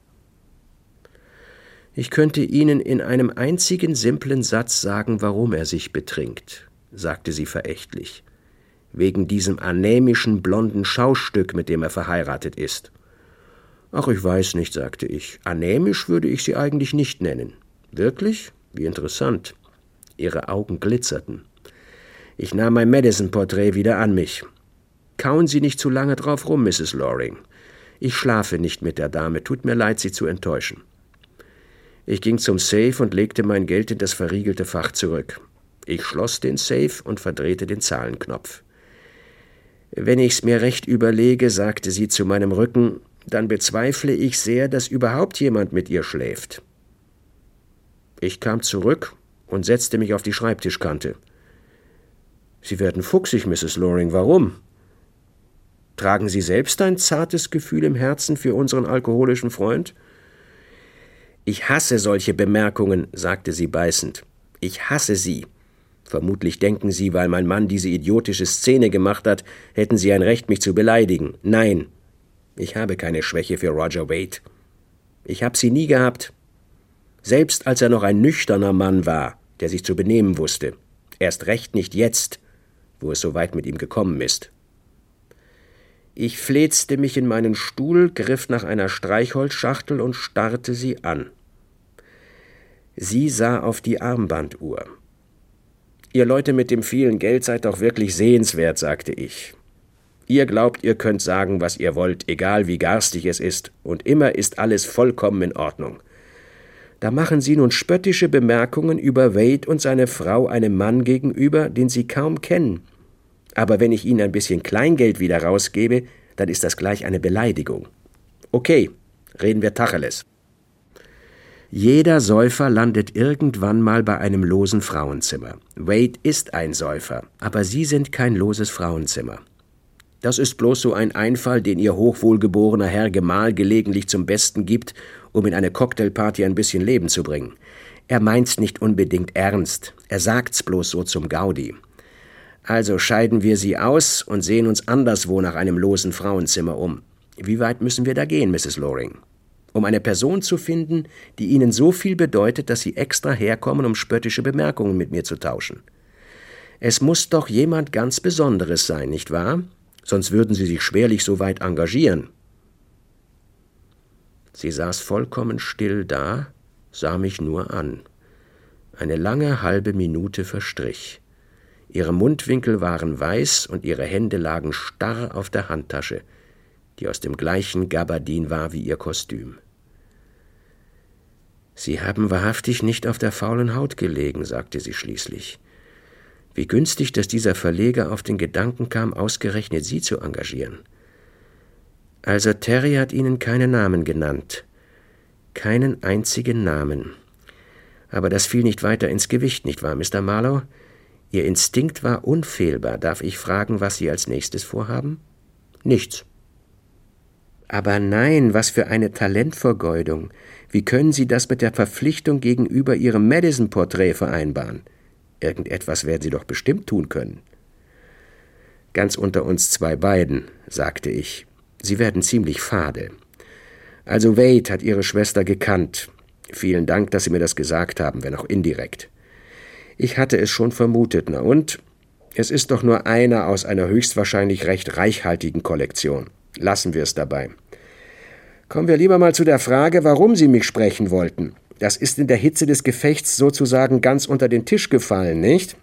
S2: Ich könnte Ihnen in einem einzigen simplen Satz sagen, warum er sich betrinkt, sagte sie verächtlich. Wegen diesem anämischen, blonden Schaustück, mit dem er verheiratet ist. »Ach, ich weiß nicht«, sagte ich. »Anämisch würde ich Sie eigentlich nicht nennen.« »Wirklich? Wie interessant.« Ihre Augen glitzerten. Ich nahm mein Madison-Porträt wieder an mich. »Kauen Sie nicht zu lange drauf rum, Mrs. Loring. Ich schlafe nicht mit der Dame. Tut mir leid, Sie zu enttäuschen.« Ich ging zum Safe und legte mein Geld in das verriegelte Fach zurück. Ich schloss den Safe und verdrehte den Zahlenknopf. »Wenn ich's mir recht überlege«, sagte sie zu meinem Rücken, »dann bezweifle ich sehr, dass überhaupt jemand mit ihr schläft.« Ich kam zurück und setzte mich auf die Schreibtischkante. »Sie werden fuchsig, Mrs. Loring. Warum? Tragen Sie selbst ein zartes Gefühl im Herzen für unseren alkoholischen Freund?« »Ich hasse solche Bemerkungen«, sagte sie beißend. »Ich hasse sie. Vermutlich denken Sie, weil mein Mann diese idiotische Szene gemacht hat, hätten Sie ein Recht, mich zu beleidigen. Nein, ich habe keine Schwäche für Roger Wade. Ich habe sie nie gehabt. Selbst als er noch ein nüchterner Mann war, der sich zu benehmen wusste. Erst recht nicht jetzt, wo es so weit mit ihm gekommen ist.« Ich fläzte mich in meinen Stuhl, griff nach einer Streichholzschachtel und starrte sie an. Sie sah auf die Armbanduhr. »Ihr Leute mit dem vielen Geld seid doch wirklich sehenswert«, sagte ich. »Ihr glaubt, ihr könnt sagen, was ihr wollt, egal wie garstig es ist, und immer ist alles vollkommen in Ordnung. Da machen Sie nun spöttische Bemerkungen über Wade und seine Frau einem Mann gegenüber, den Sie kaum kennen. Aber wenn ich Ihnen ein bisschen Kleingeld wieder rausgebe, dann ist das gleich eine Beleidigung. Okay, reden wir Tacheles. Jeder Säufer landet irgendwann mal bei einem losen Frauenzimmer. Wade ist ein Säufer, aber Sie sind kein loses Frauenzimmer. Das ist bloß so ein Einfall, den Ihr hochwohlgeborener Herr Gemahl gelegentlich zum Besten gibt, um in eine Cocktailparty ein bisschen Leben zu bringen. Er meint's nicht unbedingt ernst. Er sagt's bloß so zum Gaudi. Also scheiden wir Sie aus und sehen uns anderswo nach einem losen Frauenzimmer um. Wie weit müssen wir da gehen, Mrs. Loring? Um eine Person zu finden, die Ihnen so viel bedeutet, dass Sie extra herkommen, um spöttische Bemerkungen mit mir zu tauschen. Es muss doch jemand ganz Besonderes sein, nicht wahr? Sonst würden Sie sich schwerlich so weit engagieren. Sie saß vollkommen still da, sah mich nur an. Eine lange halbe Minute verstrich. Ihre Mundwinkel waren weiß und ihre Hände lagen starr auf der Handtasche, die aus dem gleichen Gabardin war wie ihr Kostüm. »Sie haben wahrhaftig nicht auf der faulen Haut gelegen«, sagte sie schließlich. »Wie günstig, dass dieser Verleger auf den Gedanken kam, ausgerechnet Sie zu engagieren. Also Terry hat Ihnen keinen Namen genannt. Keinen einzigen Namen. Aber das fiel nicht weiter ins Gewicht, nicht wahr, Mr. Marlowe? Ihr Instinkt war unfehlbar. Darf ich fragen, was Sie als nächstes vorhaben?« »Nichts.« »Aber nein, was für eine Talentvergeudung. Wie können Sie das mit der Verpflichtung gegenüber Ihrem Madison-Porträt vereinbaren? Irgendetwas werden Sie doch bestimmt tun können.« »Ganz unter uns zwei beiden«, sagte ich. »Sie werden ziemlich fade. Also Wade hat Ihre Schwester gekannt. Vielen Dank, dass Sie mir das gesagt haben, wenn auch indirekt. Ich hatte es schon vermutet, na und? Es ist doch nur einer aus einer höchstwahrscheinlich recht reichhaltigen Kollektion. Lassen wir es dabei. Kommen wir lieber mal zu der Frage, warum Sie mich sprechen wollten. Das ist in der Hitze des Gefechts sozusagen ganz unter den Tisch gefallen, nicht?«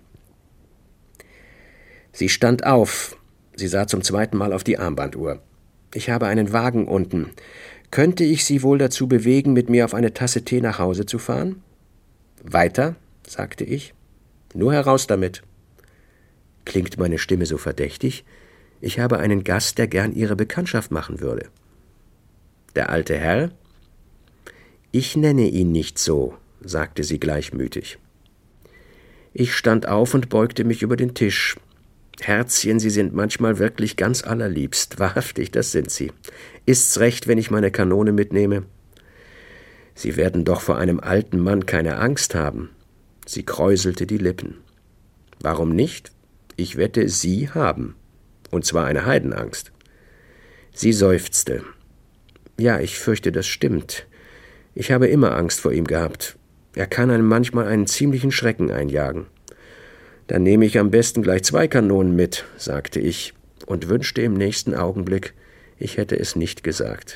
S2: Sie stand auf. Sie sah zum zweiten Mal auf die Armbanduhr. »Ich habe einen Wagen unten. Könnte ich Sie wohl dazu bewegen, mit mir auf eine Tasse Tee nach Hause zu fahren?« »Weiter?«, sagte ich. »Nur heraus damit.« »Klingt meine Stimme so verdächtig? Ich habe einen Gast, der gern Ihre Bekanntschaft machen würde.« »Der alte Herr?« »Ich nenne ihn nicht so«, sagte sie gleichmütig. Ich stand auf und beugte mich über den Tisch. »Herzchen, Sie sind manchmal wirklich ganz allerliebst. Wahrhaftig, das sind Sie. Ist's recht, wenn ich meine Kanone mitnehme?« »Sie werden doch vor einem alten Mann keine Angst haben.« Sie kräuselte die Lippen. »Warum nicht? Ich wette, Sie haben. Und zwar eine Heidenangst.« Sie seufzte. »Ja, ich fürchte, das stimmt. Ich habe immer Angst vor ihm gehabt. Er kann einem manchmal einen ziemlichen Schrecken einjagen.« »Dann nehme ich am besten gleich 2 Kanonen mit«, sagte ich und wünschte im nächsten Augenblick, ich hätte es nicht gesagt.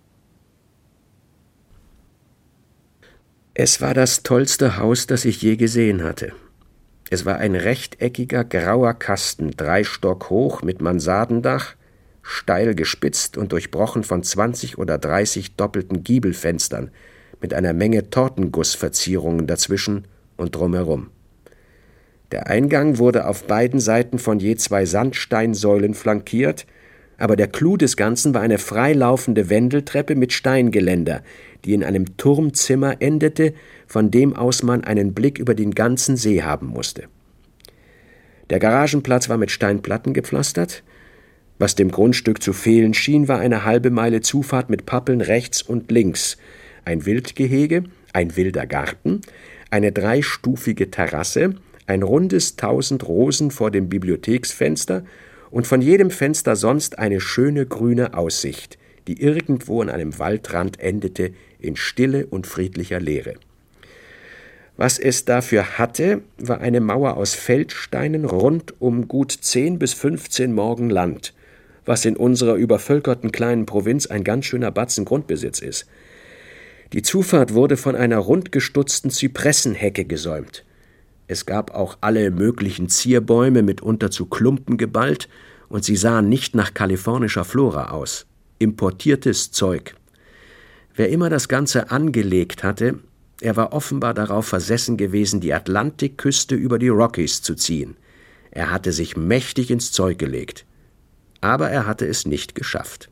S2: Es war das tollste Haus, das ich je gesehen hatte. Es war ein rechteckiger, grauer Kasten, 3 Stock hoch, mit Mansardendach, steil gespitzt und durchbrochen von 20 oder 30 doppelten Giebelfenstern, mit einer Menge Tortengussverzierungen dazwischen und drumherum. Der Eingang wurde auf beiden Seiten von je 2 Sandsteinsäulen flankiert, aber der Clou des Ganzen war eine freilaufende Wendeltreppe mit Steingeländer, die in einem Turmzimmer endete, von dem aus man einen Blick über den ganzen See haben musste. Der Garagenplatz war mit Steinplatten gepflastert. Was dem Grundstück zu fehlen schien, war eine halbe Meile Zufahrt mit Pappeln rechts und links, ein Wildgehege, ein wilder Garten, eine 3-stufige Terrasse, ein rundes 1000 Rosen vor dem Bibliotheksfenster und von jedem Fenster sonst eine schöne grüne Aussicht, die irgendwo an einem Waldrand endete in Stille und friedlicher Leere. Was es dafür hatte, war eine Mauer aus Feldsteinen rund um gut 10 bis 15 Morgen Land, was in unserer übervölkerten kleinen Provinz ein ganz schöner Batzen Grundbesitz ist. Die Zufahrt wurde von einer rundgestutzten Zypressenhecke gesäumt. Es gab auch alle möglichen Zierbäume, mitunter zu Klumpen geballt, und sie sahen nicht nach kalifornischer Flora aus. Importiertes Zeug. Wer immer das Ganze angelegt hatte, er war offenbar darauf versessen gewesen, die Atlantikküste über die Rockies zu ziehen. Er hatte sich mächtig ins Zeug gelegt. Aber er hatte es nicht geschafft.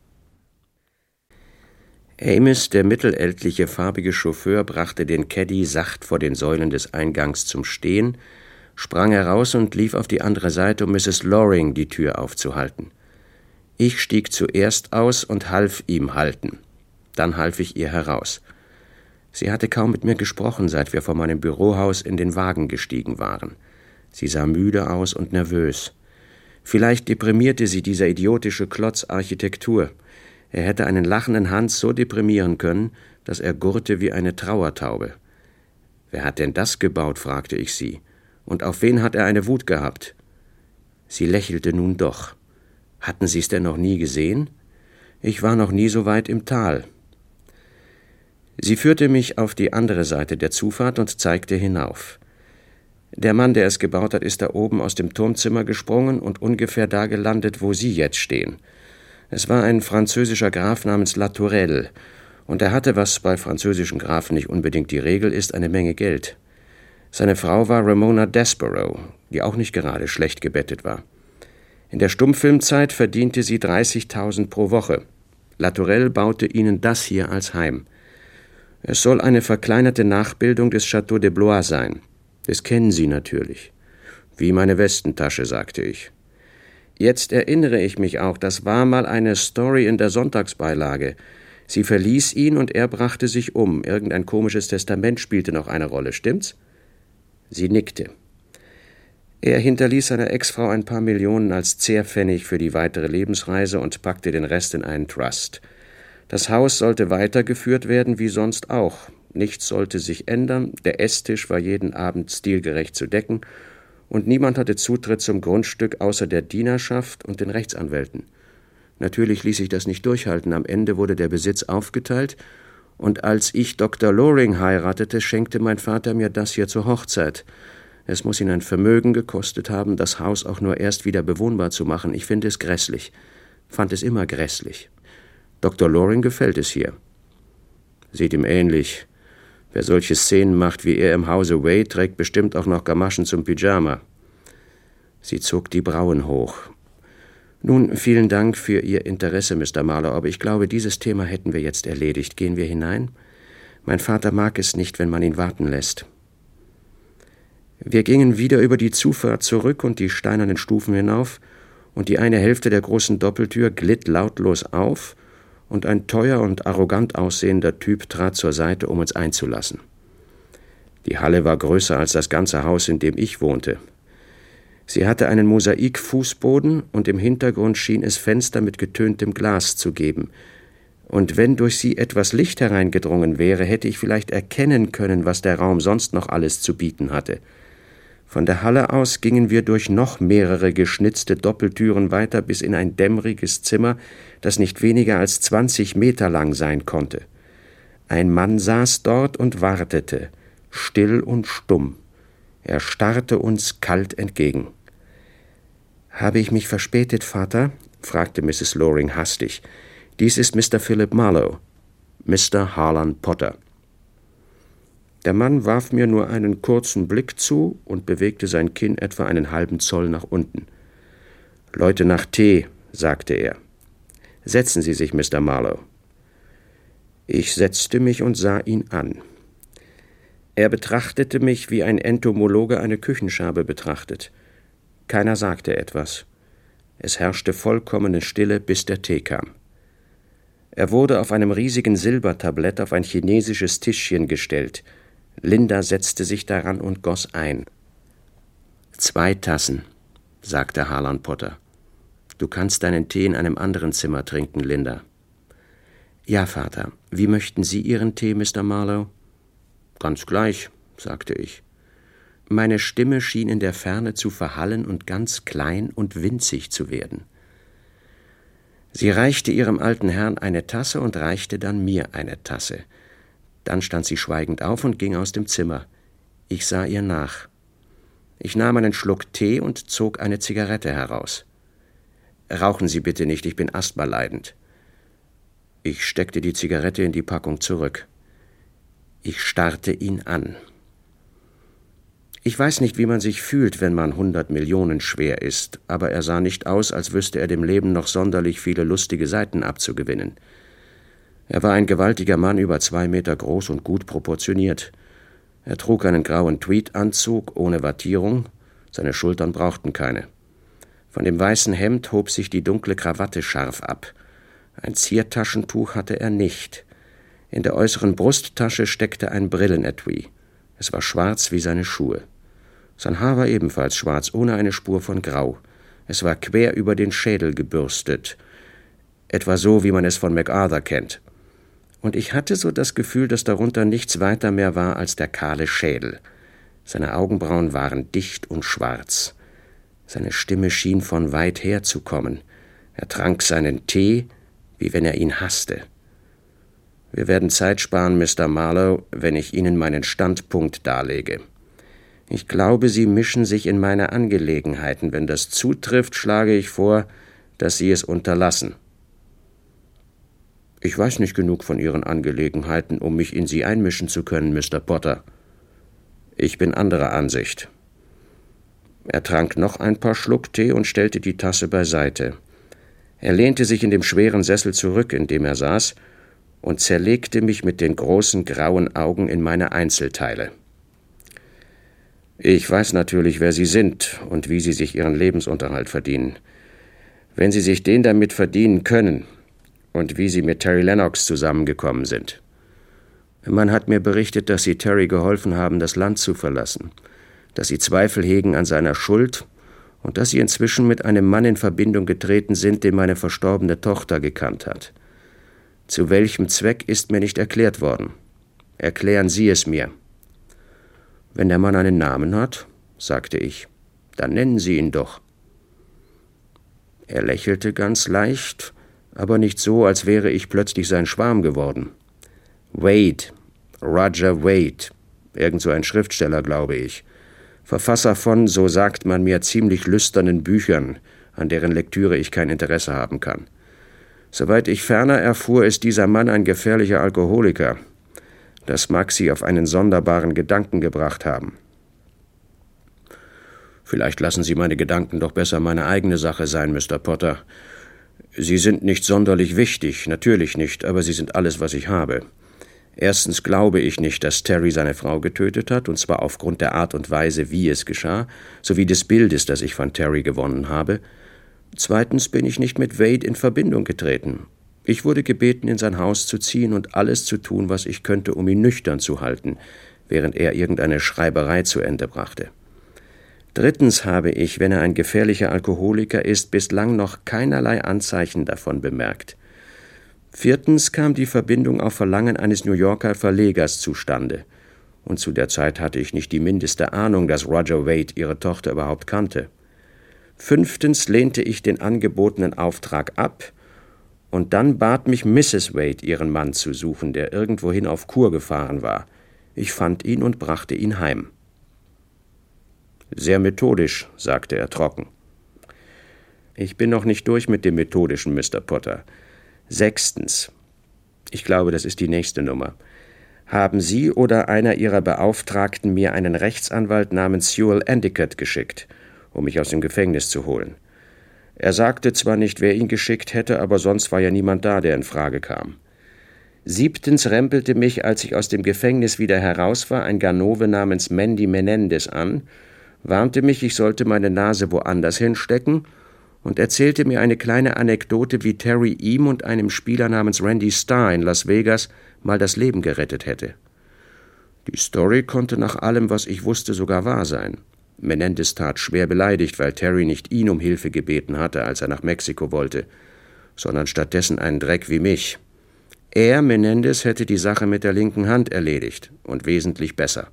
S2: Amos, der mittelältliche, farbige Chauffeur, brachte den Caddy sacht vor den Säulen des Eingangs zum Stehen, sprang heraus und lief auf die andere Seite, um Mrs. Loring die Tür aufzuhalten. Ich stieg zuerst aus und half ihm halten. Dann half ich ihr heraus. Sie hatte kaum mit mir gesprochen, seit wir vor meinem Bürohaus in den Wagen gestiegen waren. Sie sah müde aus und nervös. Vielleicht deprimierte sie dieser idiotische Klotz Architektur. Er hätte einen lachenden Hans so deprimieren können, dass er gurrte wie eine Trauertaube. »Wer hat denn das gebaut?« fragte ich sie. »Und auf wen hat er eine Wut gehabt?« Sie lächelte nun doch. »Hatten Sie es denn noch nie gesehen?« »Ich war noch nie so weit im Tal.« Sie führte mich auf die andere Seite der Zufahrt und zeigte hinauf. »Der Mann, der es gebaut hat, ist da oben aus dem Turmzimmer gesprungen und ungefähr da gelandet, wo Sie jetzt stehen. Es war ein französischer Graf namens Latourelle, und er hatte, was bei französischen Grafen nicht unbedingt die Regel ist, eine Menge Geld. Seine Frau war Ramona Desborough, die auch nicht gerade schlecht gebettet war. In der Stummfilmzeit verdiente sie 30.000 pro Woche. Latourelle baute ihnen das hier als Heim. Es soll eine verkleinerte Nachbildung des Château de Blois sein. Das kennen Sie natürlich. Wie meine Westentasche, sagte ich. Jetzt erinnere ich mich auch, das war mal eine Story in der Sonntagsbeilage. Sie verließ ihn und er brachte sich um. Irgendein komisches Testament spielte noch eine Rolle, stimmt's? Sie nickte. Er hinterließ seiner Ex-Frau ein paar Millionen als Zehrpfennig für die weitere Lebensreise und packte den Rest in einen Trust. Das Haus sollte weitergeführt werden wie sonst auch. Nichts sollte sich ändern, der Esstisch war jeden Abend stilgerecht zu decken und niemand hatte Zutritt zum Grundstück außer der Dienerschaft und den Rechtsanwälten. Natürlich ließ sich das nicht durchhalten, am Ende wurde der Besitz aufgeteilt und als ich Dr. Loring heiratete, schenkte mein Vater mir das hier zur Hochzeit. Es muss ihn ein Vermögen gekostet haben, das Haus auch nur erst wieder bewohnbar zu machen. Ich finde es grässlich, fand es immer grässlich. Dr. Loring gefällt es hier. Sieht ihm ähnlich. Wer solche Szenen macht wie er im Hause Wade, trägt bestimmt auch noch Gamaschen zum Pyjama. Sie zog die Brauen hoch. Nun, vielen Dank für Ihr Interesse, Mr. Marlowe, aber ich glaube, dieses Thema hätten wir jetzt erledigt. Gehen wir hinein? Mein Vater mag es nicht, wenn man ihn warten lässt. Wir gingen wieder über die Zufahrt zurück und die steinernen Stufen hinauf, und die eine Hälfte der großen Doppeltür glitt lautlos auf, und ein teuer und arrogant aussehender Typ trat zur Seite, um uns einzulassen. Die Halle war größer als das ganze Haus, in dem ich wohnte. Sie hatte einen Mosaikfußboden und im Hintergrund schien es Fenster mit getöntem Glas zu geben. Und wenn durch sie etwas Licht hereingedrungen wäre, hätte ich vielleicht erkennen können, was der Raum sonst noch alles zu bieten hatte. Von der Halle aus gingen wir durch noch mehrere geschnitzte Doppeltüren weiter bis in ein dämmeriges Zimmer, das nicht weniger als 20 Meter lang sein konnte. Ein Mann saß dort und wartete, still und stumm. Er starrte uns kalt entgegen. »Habe ich mich verspätet, Vater?« fragte Mrs. Loring hastig. »Dies ist Mr. Philip Marlowe, Mr. Harlan Potter.« Der Mann warf mir nur einen kurzen Blick zu und bewegte sein Kinn etwa einen halben Zoll nach unten. »Leute nach Tee«, sagte er. »Setzen Sie sich, Mr. Marlowe.« Ich setzte mich und sah ihn an. Er betrachtete mich, wie ein Entomologe eine Küchenschabe betrachtet. Keiner sagte etwas. Es herrschte vollkommene Stille, bis der Tee kam. Er wurde auf einem riesigen Silbertablett auf ein chinesisches Tischchen gestellt. Linda setzte sich daran und goss ein. »2 Tassen«, sagte Harlan Potter. »Du kannst deinen Tee in einem anderen Zimmer trinken, Linda.« »Ja, Vater. Wie möchten Sie Ihren Tee, Mr. Marlowe?« »Ganz gleich«, sagte ich. Meine Stimme schien in der Ferne zu verhallen und ganz klein und winzig zu werden. Sie reichte ihrem alten Herrn eine Tasse und reichte dann mir eine Tasse. Dann stand sie schweigend auf und ging aus dem Zimmer. Ich sah ihr nach. Ich nahm einen Schluck Tee und zog eine Zigarette heraus. »Rauchen Sie bitte nicht, ich bin asthmaleidend.« Ich steckte die Zigarette in die Packung zurück. Ich starrte ihn an. Ich weiß nicht, wie man sich fühlt, wenn man 100 Millionen schwer ist, aber er sah nicht aus, als wüsste er dem Leben noch sonderlich viele lustige Seiten abzugewinnen. Er war ein gewaltiger Mann, über 2 Meter groß und gut proportioniert. Er trug einen grauen Tweedanzug ohne Wattierung, seine Schultern brauchten keine. Von dem weißen Hemd hob sich die dunkle Krawatte scharf ab. Ein Ziertaschentuch hatte er nicht. In der äußeren Brusttasche steckte ein Brillenetui. Es war schwarz wie seine Schuhe. Sein Haar war ebenfalls schwarz, ohne eine Spur von Grau. Es war quer über den Schädel gebürstet. Etwa so, wie man es von MacArthur kennt. Und ich hatte so das Gefühl, dass darunter nichts weiter mehr war als der kahle Schädel. Seine Augenbrauen waren dicht und schwarz. Seine Stimme schien von weit her zu kommen. Er trank seinen Tee, wie wenn er ihn hasste. »Wir werden Zeit sparen, Mr. Marlowe, wenn ich Ihnen meinen Standpunkt darlege. Ich glaube, Sie mischen sich in meine Angelegenheiten. Wenn das zutrifft, schlage ich vor, dass Sie es unterlassen.« »Ich weiß nicht genug von Ihren Angelegenheiten, um mich in sie einmischen zu können, Mr. Potter. Ich bin anderer Ansicht.« Er trank noch ein paar Schluck Tee und stellte die Tasse beiseite. Er lehnte sich in dem schweren Sessel zurück, in dem er saß, und zerlegte mich mit den großen grauen Augen in meine Einzelteile. »Ich weiß natürlich, wer Sie sind und wie Sie sich Ihren Lebensunterhalt verdienen. Wenn Sie sich den damit verdienen können und wie Sie mit Terry Lennox zusammengekommen sind. Man hat mir berichtet, dass Sie Terry geholfen haben, das Land zu verlassen, dass Sie Zweifel hegen an seiner Schuld und dass Sie inzwischen mit einem Mann in Verbindung getreten sind, den meine verstorbene Tochter gekannt hat. Zu welchem Zweck ist mir nicht erklärt worden. Erklären Sie es mir.« »Wenn der Mann einen Namen hat«, sagte ich, »dann nennen Sie ihn doch.« Er lächelte ganz leicht, aber nicht so, als wäre ich plötzlich sein Schwarm geworden. »Wade, Roger Wade, irgend so ein Schriftsteller, glaube ich. Verfasser von, so sagt man mir, ziemlich lüsternen Büchern, an deren Lektüre ich kein Interesse haben kann. Soweit ich ferner erfuhr, ist dieser Mann ein gefährlicher Alkoholiker. Das mag Sie auf einen sonderbaren Gedanken gebracht haben.« »Vielleicht lassen Sie meine Gedanken doch besser meine eigene Sache sein, Mr. Potter. Sie sind nicht sonderlich wichtig, natürlich nicht, aber Sie sind alles, was ich habe. Erstens glaube ich nicht, dass Terry seine Frau getötet hat, und zwar aufgrund der Art und Weise, wie es geschah, sowie des Bildes, das ich von Terry gewonnen habe. Zweitens bin ich nicht mit Wade in Verbindung getreten. Ich wurde gebeten, in sein Haus zu ziehen und alles zu tun, was ich könnte, um ihn nüchtern zu halten, während er irgendeine Schreiberei zu Ende brachte. Drittens habe ich, wenn er ein gefährlicher Alkoholiker ist, bislang noch keinerlei Anzeichen davon bemerkt. Viertens kam die Verbindung auf Verlangen eines New Yorker Verlegers zustande. Und zu der Zeit hatte ich nicht die mindeste Ahnung, dass Roger Wade ihre Tochter überhaupt kannte. Fünftens lehnte ich den angebotenen Auftrag ab, und dann bat mich Mrs. Wade, ihren Mann zu suchen, der irgendwohin auf Kur gefahren war. Ich fand ihn und brachte ihn heim.« »Sehr methodisch«, sagte er trocken. »Ich bin noch nicht durch mit dem Methodischen, Mr. Potter. Sechstens, ich glaube, das ist die nächste Nummer. Haben Sie oder einer Ihrer Beauftragten mir einen Rechtsanwalt namens Sewell Endicott geschickt, um mich aus dem Gefängnis zu holen? Er sagte zwar nicht, wer ihn geschickt hätte, aber sonst war ja niemand da, der in Frage kam. Siebtens rempelte mich, als ich aus dem Gefängnis wieder heraus war, ein Ganove namens Mandy Menendez an, warnte mich, ich sollte meine Nase woanders hinstecken und erzählte mir eine kleine Anekdote, wie Terry ihm und einem Spieler namens Randy Starr in Las Vegas mal das Leben gerettet hätte. Die Story konnte nach allem, was ich wusste, sogar wahr sein. Menendez tat schwer beleidigt, weil Terry nicht ihn um Hilfe gebeten hatte, als er nach Mexiko wollte, sondern stattdessen einen Dreck wie mich. Er, Menendez, hätte die Sache mit der linken Hand erledigt und wesentlich besser.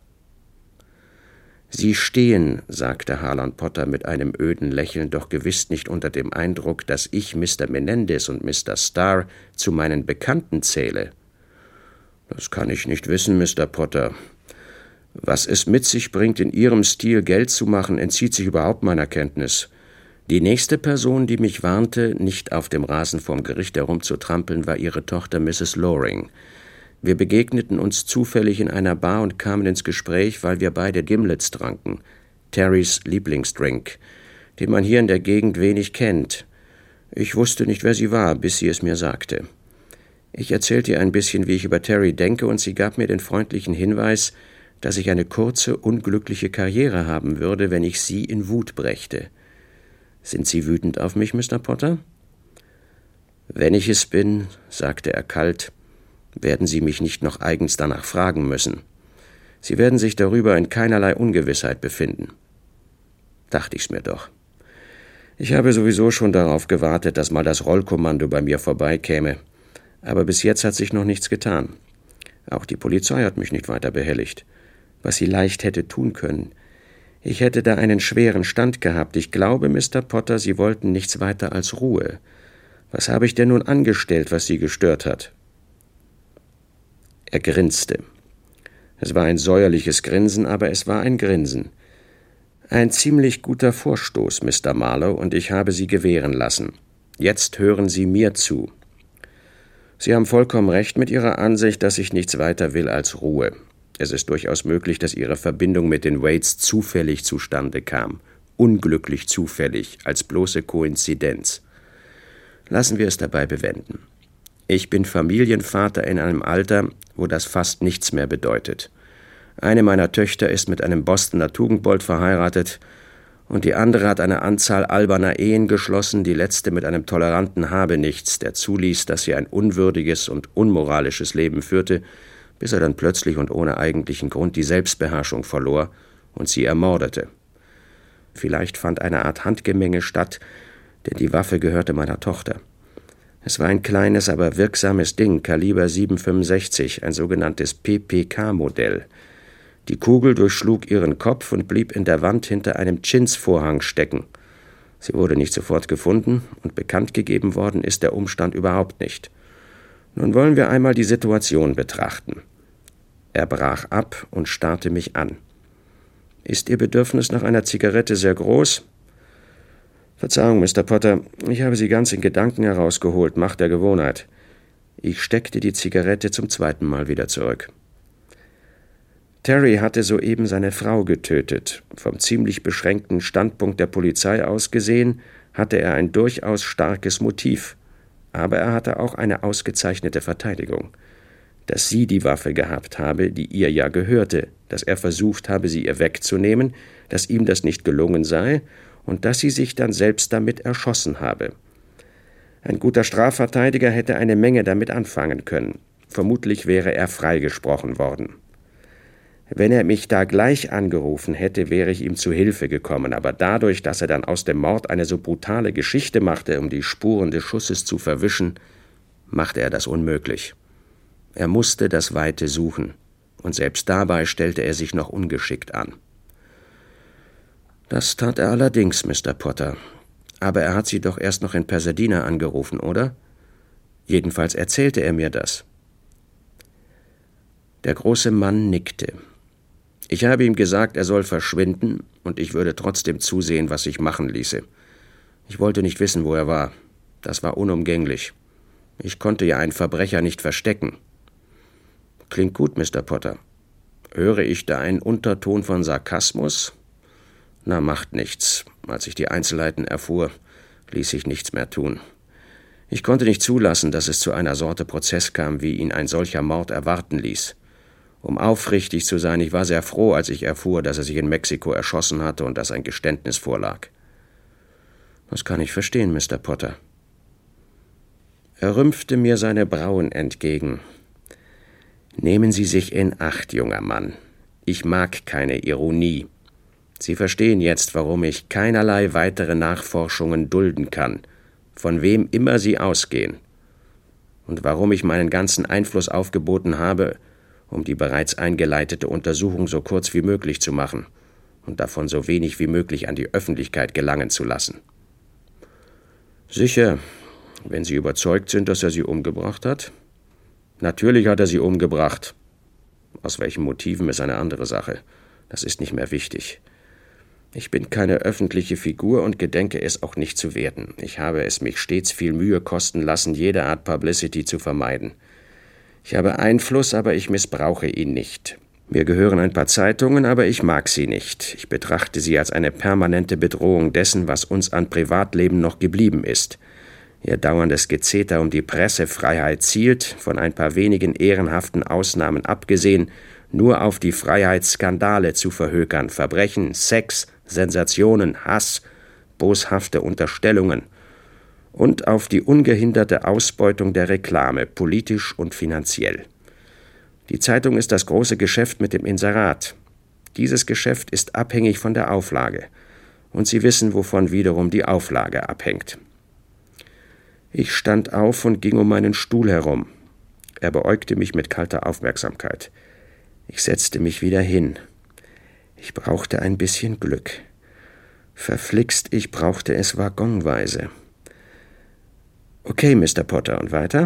S2: »Sie stehen«, sagte Harlan Potter mit einem öden Lächeln, doch gewiss nicht unter dem Eindruck, dass ich Mr. Menendez und Mr. Starr zu meinen Bekannten zähle. »Das kann ich nicht wissen, Mr. Potter. Was es mit sich bringt, in Ihrem Stil Geld zu machen, entzieht sich überhaupt meiner Kenntnis. Die nächste Person, die mich warnte, nicht auf dem Rasen vorm Gericht herumzutrampeln, war Ihre Tochter Mrs. Loring. Wir begegneten uns zufällig in einer Bar und kamen ins Gespräch, weil wir beide Gimlets tranken, Terrys Lieblingsdrink, den man hier in der Gegend wenig kennt. Ich wusste nicht, wer sie war, bis sie es mir sagte. Ich erzählte ihr ein bisschen, wie ich über Terry denke, und sie gab mir den freundlichen Hinweis, dass ich eine kurze, unglückliche Karriere haben würde, wenn ich sie in Wut brächte. »Sind Sie wütend auf mich, Mr. Potter?« »Wenn ich es bin«, sagte er kalt, »werden Sie mich nicht noch eigens danach fragen müssen. Sie werden sich darüber in keinerlei Ungewissheit befinden.« Dachte ich's mir doch. Ich habe sowieso schon darauf gewartet, dass mal das Rollkommando bei mir vorbeikäme. Aber bis jetzt hat sich noch nichts getan. Auch die Polizei hat mich nicht weiter behelligt. Was sie leicht hätte tun können. Ich hätte da einen schweren Stand gehabt. Ich glaube, Mr. Potter, Sie wollten nichts weiter als Ruhe. Was habe ich denn nun angestellt, was Sie gestört hat?« Er grinste. Es war ein säuerliches Grinsen, aber es war ein Grinsen. »Ein ziemlich guter Vorstoß, Mr. Marlowe, und ich habe Sie gewähren lassen. Jetzt hören Sie mir zu. Sie haben vollkommen recht mit Ihrer Ansicht, dass ich nichts weiter will als Ruhe. Es ist durchaus möglich, dass Ihre Verbindung mit den Waits zufällig zustande kam. Unglücklich zufällig, als bloße Koinzidenz. Lassen wir es dabei bewenden. Ich bin Familienvater in einem Alter, wo das fast nichts mehr bedeutet. Eine meiner Töchter ist mit einem Bostoner Tugendbold verheiratet und die andere hat eine Anzahl alberner Ehen geschlossen, die letzte mit einem toleranten Habenichts, der zuließ, dass sie ein unwürdiges und unmoralisches Leben führte, bis er dann plötzlich und ohne eigentlichen Grund die Selbstbeherrschung verlor und sie ermordete. Vielleicht fand eine Art Handgemenge statt, denn die Waffe gehörte meiner Tochter. Es war ein kleines, aber wirksames Ding, Kaliber 7,65, ein sogenanntes PPK-Modell. Die Kugel durchschlug ihren Kopf und blieb in der Wand hinter einem Chintz-Vorhang stecken. Sie wurde nicht sofort gefunden und bekannt gegeben worden ist der Umstand überhaupt nicht. Nun wollen wir einmal die Situation betrachten. Er brach ab und starrte mich an. »Ist Ihr Bedürfnis nach einer Zigarette sehr groß?« »Verzeihung, Mr. Potter, ich habe Sie ganz in Gedanken herausgeholt, Macht der Gewohnheit.« Ich steckte die Zigarette zum zweiten Mal wieder zurück. Terry hatte soeben seine Frau getötet. Vom ziemlich beschränkten Standpunkt der Polizei aus gesehen, hatte er ein durchaus starkes Motiv. Aber er hatte auch eine ausgezeichnete Verteidigung. Dass sie die Waffe gehabt habe, die ihr ja gehörte, dass er versucht habe, sie ihr wegzunehmen, dass ihm das nicht gelungen sei und dass sie sich dann selbst damit erschossen habe. Ein guter Strafverteidiger hätte eine Menge damit anfangen können. Vermutlich wäre er freigesprochen worden. Wenn er mich da gleich angerufen hätte, wäre ich ihm zu Hilfe gekommen, aber dadurch, dass er dann aus dem Mord eine so brutale Geschichte machte, um die Spuren des Schusses zu verwischen, machte er das unmöglich. Er musste das Weite suchen, und selbst dabei stellte er sich noch ungeschickt an. Das tat er allerdings, Mr. Potter. Aber er hat Sie doch erst noch in Pasadena angerufen, oder? Jedenfalls erzählte er mir das. Der große Mann nickte. Ich habe ihm gesagt, er soll verschwinden, und ich würde trotzdem zusehen, was sich machen ließe. Ich wollte nicht wissen, wo er war. Das war unumgänglich. Ich konnte ja einen Verbrecher nicht verstecken. Klingt gut, Mr. Potter. Höre ich da einen Unterton von Sarkasmus? Na, macht nichts. Als ich die Einzelheiten erfuhr, ließ sich nichts mehr tun. Ich konnte nicht zulassen, dass es zu einer Sorte Prozess kam, wie ihn ein solcher Mord erwarten ließ. Um aufrichtig zu sein, ich war sehr froh, als ich erfuhr, dass er sich in Mexiko erschossen hatte und dass ein Geständnis vorlag. Das kann ich verstehen, Mr. Potter. Er rümpfte mir seine Brauen entgegen. Nehmen Sie sich in Acht, junger Mann. Ich mag keine Ironie. Sie verstehen jetzt, warum ich keinerlei weitere Nachforschungen dulden kann, von wem immer sie ausgehen. Und warum ich meinen ganzen Einfluss aufgeboten habe, um die bereits eingeleitete Untersuchung so kurz wie möglich zu machen und davon so wenig wie möglich an die Öffentlichkeit gelangen zu lassen. Sicher, wenn Sie überzeugt sind, dass er Sie umgebracht hat? Natürlich hat er Sie umgebracht. Aus welchen Motiven ist eine andere Sache. Das ist nicht mehr wichtig. Ich bin keine öffentliche Figur und gedenke es auch nicht zu werden. Ich habe es mich stets viel Mühe kosten lassen, jede Art Publicity zu vermeiden. Ich habe Einfluss, aber ich missbrauche ihn nicht. Mir gehören ein paar Zeitungen, aber ich mag sie nicht. Ich betrachte sie als eine permanente Bedrohung dessen, was uns an Privatleben noch geblieben ist. Ihr dauerndes Gezeter um die Pressefreiheit zielt, von ein paar wenigen ehrenhaften Ausnahmen abgesehen, nur auf die Freiheit, Skandale zu verhökern, Verbrechen, Sex, Sensationen, Hass, boshafte Unterstellungen und auf die ungehinderte Ausbeutung der Reklame, politisch und finanziell. Die Zeitung ist das große Geschäft mit dem Inserat. Dieses Geschäft ist abhängig von der Auflage. Und Sie wissen, wovon wiederum die Auflage abhängt. Ich stand auf und ging um meinen Stuhl herum. Er beäugte mich mit kalter Aufmerksamkeit. Ich setzte mich wieder hin. Ich brauchte ein bisschen Glück. Verflixt, ich brauchte es waggonweise. »Okay, Mr. Potter, und weiter?«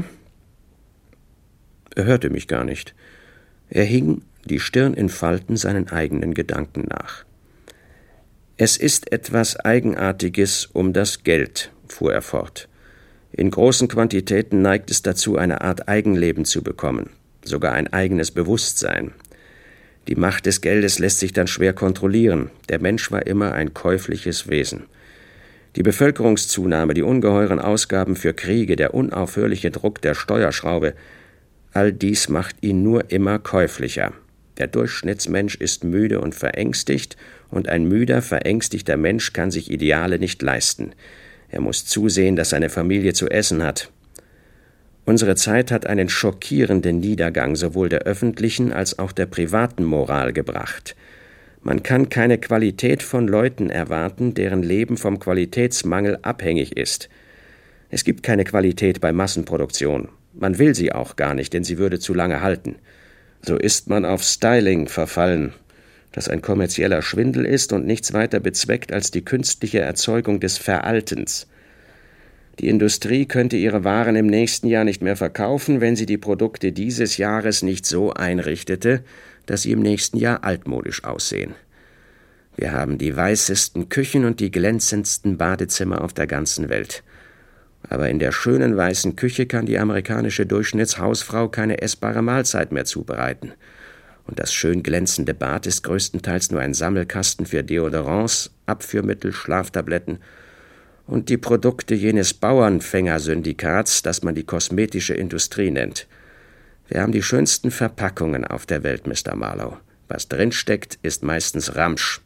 S2: Er hörte mich gar nicht. Er hing, die Stirn in Falten, seinen eigenen Gedanken nach. »Es ist etwas Eigenartiges um das Geld«, fuhr er fort. »In großen Quantitäten neigt es dazu, eine Art Eigenleben zu bekommen, sogar ein eigenes Bewusstsein. Die Macht des Geldes lässt sich dann schwer kontrollieren. Der Mensch war immer ein käufliches Wesen. Die Bevölkerungszunahme, die ungeheuren Ausgaben für Kriege, der unaufhörliche Druck der Steuerschraube, all dies macht ihn nur immer käuflicher. Der Durchschnittsmensch ist müde und verängstigt, und ein müder, verängstigter Mensch kann sich Ideale nicht leisten. Er muss zusehen, dass seine Familie zu essen hat. Unsere Zeit hat einen schockierenden Niedergang sowohl der öffentlichen als auch der privaten Moral gebracht. Man kann keine Qualität von Leuten erwarten, deren Leben vom Qualitätsmangel abhängig ist. Es gibt keine Qualität bei Massenproduktion. Man will sie auch gar nicht, denn sie würde zu lange halten. So ist man auf Styling verfallen, das ein kommerzieller Schwindel ist und nichts weiter bezweckt als die künstliche Erzeugung des Veraltens. Die Industrie könnte ihre Waren im nächsten Jahr nicht mehr verkaufen, wenn sie die Produkte dieses Jahres nicht so einrichtete, dass sie im nächsten Jahr altmodisch aussehen. Wir haben die weißesten Küchen und die glänzendsten Badezimmer auf der ganzen Welt. Aber in der schönen weißen Küche kann die amerikanische Durchschnittshausfrau keine essbare Mahlzeit mehr zubereiten. Und das schön glänzende Bad ist größtenteils nur ein Sammelkasten für Deodorants, Abführmittel, Schlaftabletten und die Produkte jenes Bauernfängersyndikats, das man die kosmetische Industrie nennt. Wir haben die schönsten Verpackungen auf der Welt, Mr. Marlowe. Was drinsteckt, ist meistens Ramsch.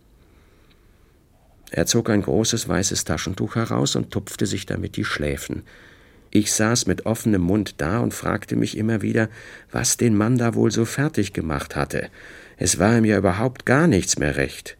S2: Er zog ein großes weißes Taschentuch heraus und tupfte sich damit die Schläfen. Ich saß mit offenem Mund da und fragte mich immer wieder, was den Mann da wohl so fertig gemacht hatte. Es war ihm ja überhaupt gar nichts mehr recht.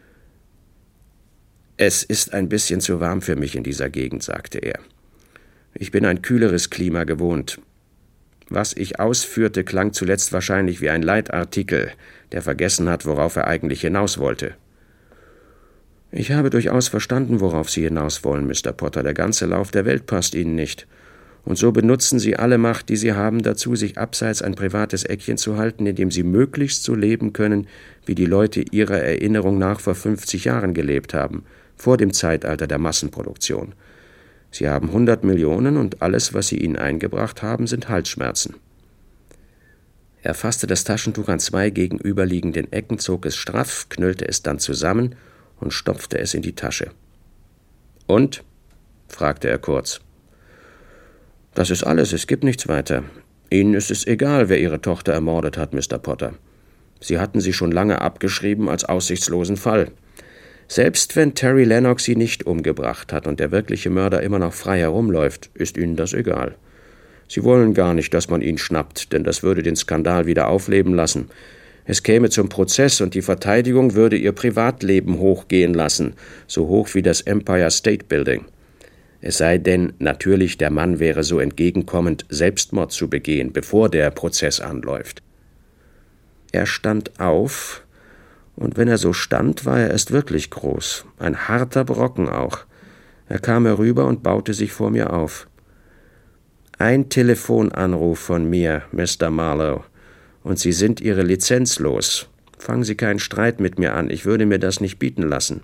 S2: »Es ist ein bisschen zu warm für mich in dieser Gegend«, sagte er. »Ich bin ein kühleres Klima gewohnt. Was ich ausführte, klang zuletzt wahrscheinlich wie ein Leitartikel, der vergessen hat, worauf er eigentlich hinaus wollte.« »Ich habe durchaus verstanden, worauf Sie hinaus wollen, Mr. Potter. Der ganze Lauf der Welt passt Ihnen nicht. Und so benutzen Sie alle Macht, die Sie haben, dazu, sich abseits ein privates Eckchen zu halten, in dem Sie möglichst so leben können, wie die Leute Ihrer Erinnerung nach vor 50 Jahren gelebt haben, vor dem Zeitalter der Massenproduktion. Sie haben 100 Millionen und alles, was Sie ihnen eingebracht haben, sind Halsschmerzen.« Er fasste das Taschentuch an zwei gegenüberliegenden Ecken, zog es straff, knüllte es dann zusammen und stopfte es in die Tasche. »Und?« fragte er kurz. »Das ist alles, es gibt nichts weiter. Ihnen ist es egal, wer Ihre Tochter ermordet hat, Mr. Potter. Sie hatten sie schon lange abgeschrieben als aussichtslosen Fall. Selbst wenn Terry Lennox sie nicht umgebracht hat und der wirkliche Mörder immer noch frei herumläuft, ist Ihnen das egal. Sie wollen gar nicht, dass man ihn schnappt, denn das würde den Skandal wieder aufleben lassen. Es käme zum Prozess und die Verteidigung würde ihr Privatleben hochgehen lassen, so hoch wie das Empire State Building. Es sei denn, natürlich, der Mann wäre so entgegenkommend, Selbstmord zu begehen, bevor der Prozess anläuft.« Er stand auf, und wenn er so stand, war er erst wirklich groß, ein harter Brocken auch. Er kam herüber und baute sich vor mir auf. »Ein Telefonanruf von mir, Mr. Marlowe, und Sie sind Ihre Lizenz los. Fangen Sie keinen Streit mit mir an, ich würde mir das nicht bieten lassen.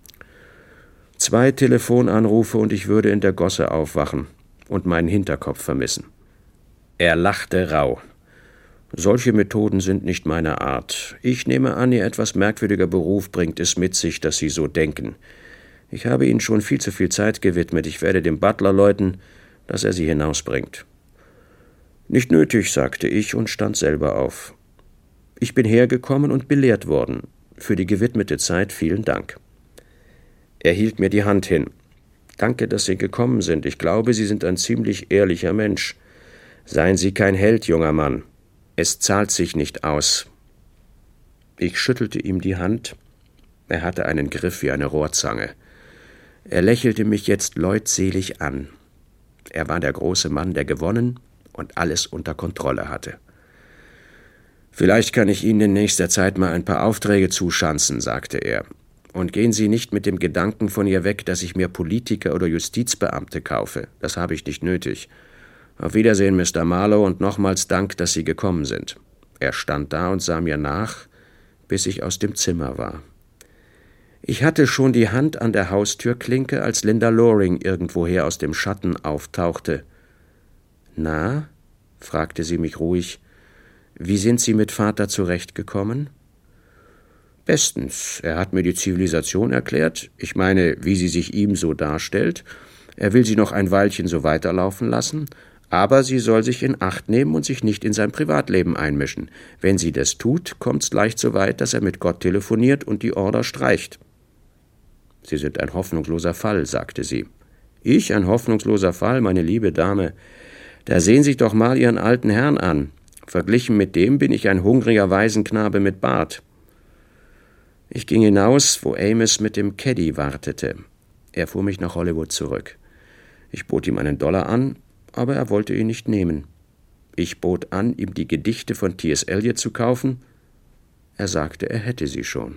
S2: 2 Telefonanrufe und ich würde in der Gosse aufwachen und meinen Hinterkopf vermissen.« Er lachte rau. »Solche Methoden sind nicht meine Art. Ich nehme an, Ihr etwas merkwürdiger Beruf bringt es mit sich, dass Sie so denken. Ich habe Ihnen schon viel zu viel Zeit gewidmet. Ich werde dem Butler läuten, dass er Sie hinausbringt.« »Nicht nötig«, sagte ich und stand selber auf. »Ich bin hergekommen und belehrt worden. Für die gewidmete Zeit vielen Dank.« Er hielt mir die Hand hin. »Danke, dass Sie gekommen sind. Ich glaube, Sie sind ein ziemlich ehrlicher Mensch. Seien Sie kein Held, junger Mann. Es zahlt sich nicht aus.« Ich schüttelte ihm die Hand. Er hatte einen Griff wie eine Rohrzange. Er lächelte mich jetzt leutselig an. Er war der große Mann, der gewonnen und alles unter Kontrolle hatte. »Vielleicht kann ich Ihnen in nächster Zeit mal ein paar Aufträge zuschanzen«, sagte er. »Und gehen Sie nicht mit dem Gedanken von ihr weg, dass ich mir Politiker oder Justizbeamte kaufe. Das habe ich nicht nötig. Auf Wiedersehen, Mr. Marlowe, und nochmals Dank, dass Sie gekommen sind.« Er stand da und sah mir nach, bis ich aus dem Zimmer war. Ich hatte schon die Hand an der Haustürklinke, als Linda Loring irgendwoher aus dem Schatten auftauchte. »Na?«, fragte sie mich ruhig, »wie sind Sie mit Vater zurechtgekommen?« »Bestens. Er hat mir die Zivilisation erklärt. Ich meine, wie sie sich ihm so darstellt. Er will sie noch ein Weilchen so weiterlaufen lassen, aber sie soll sich in Acht nehmen und sich nicht in sein Privatleben einmischen. Wenn sie das tut, kommt's leicht so weit, dass er mit Gott telefoniert und die Order streicht.« »Sie sind ein hoffnungsloser Fall«, sagte sie. »Ich ein hoffnungsloser Fall, meine liebe Dame? Da sehen Sie sich doch mal Ihren alten Herrn an. Verglichen mit dem bin ich ein hungriger Waisenknabe mit Bart.« Ich ging hinaus, wo Amos mit dem Caddy wartete. Er fuhr mich nach Hollywood zurück. Ich bot ihm $1 an, aber er wollte ihn nicht nehmen. Ich bot an, ihm die Gedichte von T.S. Eliot zu kaufen. Er sagte, er hätte sie schon.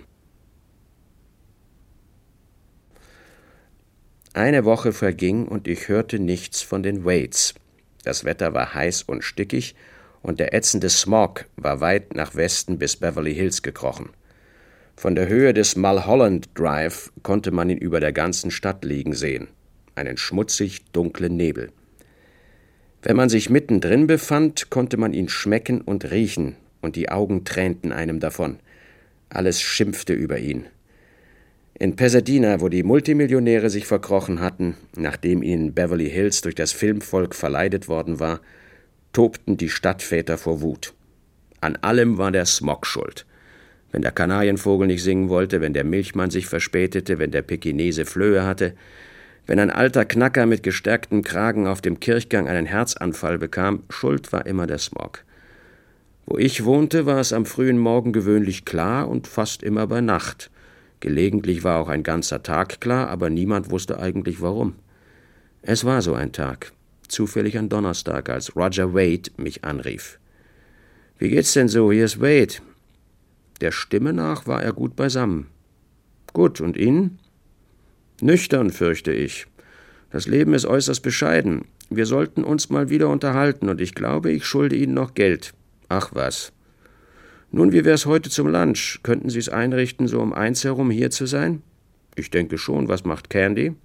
S2: Eine Woche verging und ich hörte nichts von den Wades. Das Wetter war heiß und stickig und der ätzende Smog war weit nach Westen bis Beverly Hills gekrochen. Von der Höhe des Mulholland Drive konnte man ihn über der ganzen Stadt liegen sehen. Einen schmutzig dunklen Nebel. Wenn man sich mittendrin befand, konnte man ihn schmecken und riechen, und die Augen tränten einem davon. Alles schimpfte über ihn. In Pasadena, wo die Multimillionäre sich verkrochen hatten, nachdem ihnen Beverly Hills durch das Filmvolk verleidet worden war, tobten die Stadtväter vor Wut. An allem war der Smog schuld. Wenn der Kanarienvogel nicht singen wollte, wenn der Milchmann sich verspätete, wenn der Pekinese Flöhe hatte, wenn ein alter Knacker mit gestärktem Kragen auf dem Kirchgang einen Herzanfall bekam, schuld war immer der Smog. Wo ich wohnte, war es am frühen Morgen gewöhnlich klar und fast immer bei Nacht. Gelegentlich war auch ein ganzer Tag klar, aber niemand wusste eigentlich warum. Es war so ein Tag, zufällig ein Donnerstag, als Roger Wade mich anrief. »Wie geht's denn so? Hier ist Wade.« Der Stimme nach war er gut beisammen. »Gut, und Ihnen?« »Nüchtern, fürchte ich. Das Leben ist äußerst bescheiden. Wir sollten uns mal wieder unterhalten, und ich glaube, ich schulde Ihnen noch Geld.« »Ach was.« »Nun, wie wär's heute zum Lunch? Könnten Sie es einrichten, so um 1 herum hier zu sein?« »Ich denke schon. Was macht Candy?«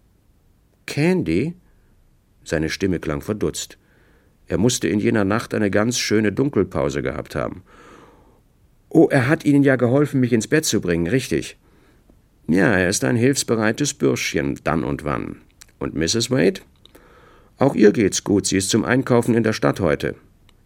S2: »Candy?« Seine Stimme klang verdutzt. Er musste in jener Nacht eine ganz schöne Dunkelpause gehabt haben. »Oh, er hat Ihnen ja geholfen, mich ins Bett zu bringen, richtig?« »Ja, er ist ein hilfsbereites Bürschchen, dann und wann. Und Mrs. Wade?« »Auch ihr geht's gut, sie ist zum Einkaufen in der Stadt heute.«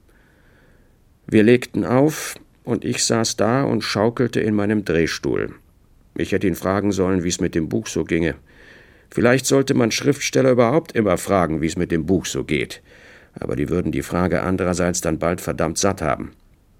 S2: Wir legten auf, und ich saß da und schaukelte in meinem Drehstuhl. Ich hätte ihn fragen sollen, wie es mit dem Buch so ginge. Vielleicht sollte man Schriftsteller überhaupt immer fragen, wie es mit dem Buch so geht. Aber die würden die Frage andererseits dann bald verdammt satt haben.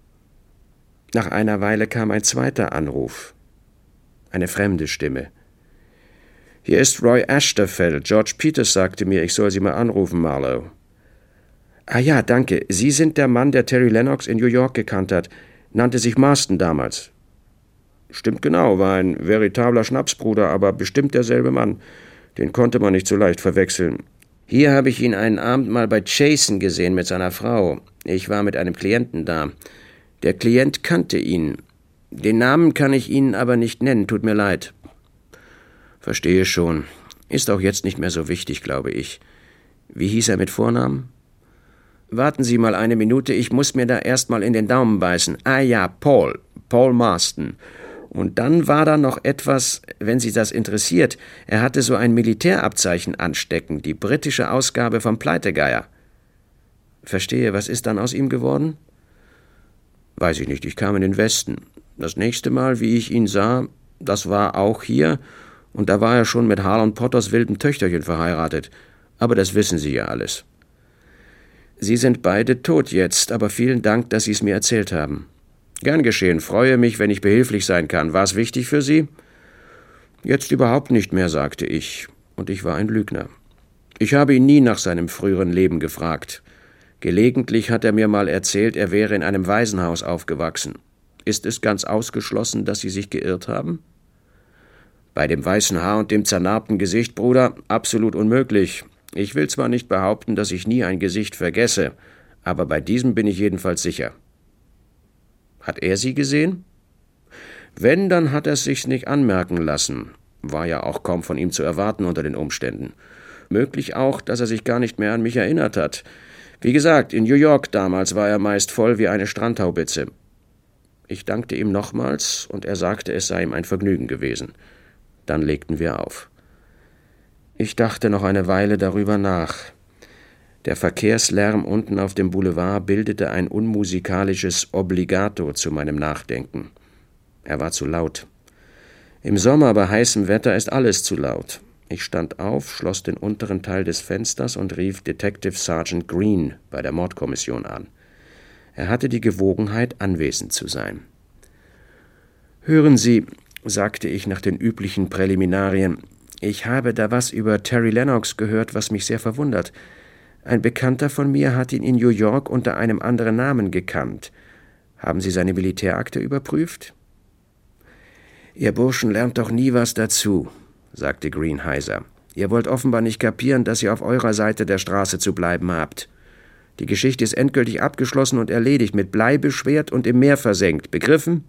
S2: Nach einer Weile kam ein zweiter Anruf. Eine fremde Stimme. »Hier ist Roy Ashterfeld. George Peters sagte mir, ich soll Sie mal anrufen, Marlowe.« »Ah ja, danke. Sie sind der Mann, der Terry Lennox in New York gekannt hat. Nannte sich Marston damals.« »Stimmt genau, war ein veritabler Schnapsbruder, aber bestimmt derselbe Mann. Den konnte man nicht so leicht verwechseln. Hier habe ich ihn einen Abend mal bei Chasen gesehen mit seiner Frau. Ich war mit einem Klienten da. Der Klient kannte ihn. Den Namen kann ich Ihnen aber nicht nennen, tut mir leid.« »Verstehe schon. Ist auch jetzt nicht mehr so wichtig, glaube ich. Wie hieß er mit Vornamen?« »Warten Sie mal eine Minute, ich muss mir da erst mal in den Daumen beißen. Ah ja, Paul Marston. Und dann war da noch etwas, wenn Sie das interessiert. Er hatte so ein Militärabzeichen anstecken, die britische Ausgabe vom Pleitegeier.« »Verstehe, was ist dann aus ihm geworden?« »Weiß ich nicht, ich kam in den Westen. Das nächste Mal, wie ich ihn sah, das war auch hier, Und da war er schon mit Harlan Potters wildem Töchterchen verheiratet. Aber das wissen Sie ja alles. Sie sind beide tot jetzt, aber vielen Dank, dass Sie es mir erzählt haben. Gern geschehen, freue mich, wenn ich behilflich sein kann. War es wichtig für Sie? Jetzt überhaupt nicht mehr, sagte ich, und ich war ein Lügner. Ich habe ihn nie nach seinem früheren Leben gefragt. Gelegentlich hat er mir mal erzählt, er wäre in einem Waisenhaus aufgewachsen. Ist es ganz ausgeschlossen, dass Sie sich geirrt haben? Bei dem weißen Haar und dem zernarbten Gesicht, Bruder, absolut unmöglich. Ich will zwar nicht behaupten, dass ich nie ein Gesicht vergesse, aber bei diesem bin ich jedenfalls sicher. Hat er Sie gesehen? Wenn, dann hat er es sich nicht anmerken lassen. War ja auch kaum von ihm zu erwarten unter den Umständen. Möglich auch, dass er sich gar nicht mehr an mich erinnert hat. Wie gesagt, in New York damals war er meist voll wie eine Strandhaubitze. Ich dankte ihm nochmals, und er sagte, es sei ihm ein Vergnügen gewesen. Dann legten wir auf. Ich dachte noch eine Weile darüber nach. Der Verkehrslärm unten auf dem Boulevard bildete ein unmusikalisches Obligato zu meinem Nachdenken. Er war zu laut. Im Sommer bei heißem Wetter ist alles zu laut. Ich stand auf, schloss den unteren Teil des Fensters und rief Detective Sergeant Green bei der Mordkommission an. Er hatte die Gewogenheit, anwesend zu sein. »Hören Sie«, sagte ich nach den üblichen Präliminarien, »ich habe da was über Terry Lennox gehört, was mich sehr verwundert. Ein Bekannter von mir hat ihn in New York unter einem anderen Namen gekannt. Haben Sie seine Militärakte überprüft?« »Ihr Burschen lernt doch nie was dazu«, sagte Green heiser. »Ihr wollt offenbar nicht kapieren, dass ihr auf eurer Seite der Straße zu bleiben habt. Die Geschichte ist endgültig abgeschlossen und erledigt, mit Blei beschwert und im Meer versenkt. Begriffen?«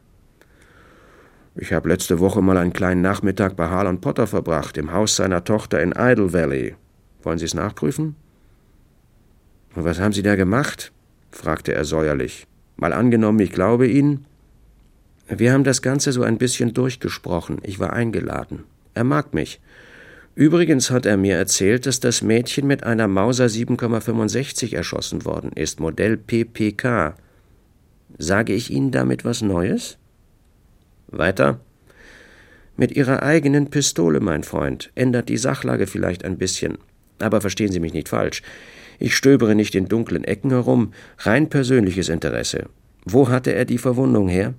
S2: »Ich habe letzte Woche mal einen kleinen Nachmittag bei Harlan Potter verbracht, im Haus seiner Tochter in Idle Valley. Wollen Sie es nachprüfen?« »Und was haben Sie da gemacht?« fragte er säuerlich. »Mal angenommen, ich glaube Ihnen?« »Wir haben das Ganze so ein bisschen durchgesprochen. Ich war eingeladen. Er mag mich. Übrigens hat er mir erzählt, dass das Mädchen mit einer Mauser 7,65 erschossen worden ist, Modell PPK. Sage ich Ihnen damit was Neues?« »Weiter?« »Mit Ihrer eigenen Pistole, mein Freund. Ändert die Sachlage vielleicht ein bisschen. Aber verstehen Sie mich nicht falsch. Ich stöbere nicht in dunklen Ecken herum. Rein persönliches Interesse. Wo hatte er die Verwundung her?«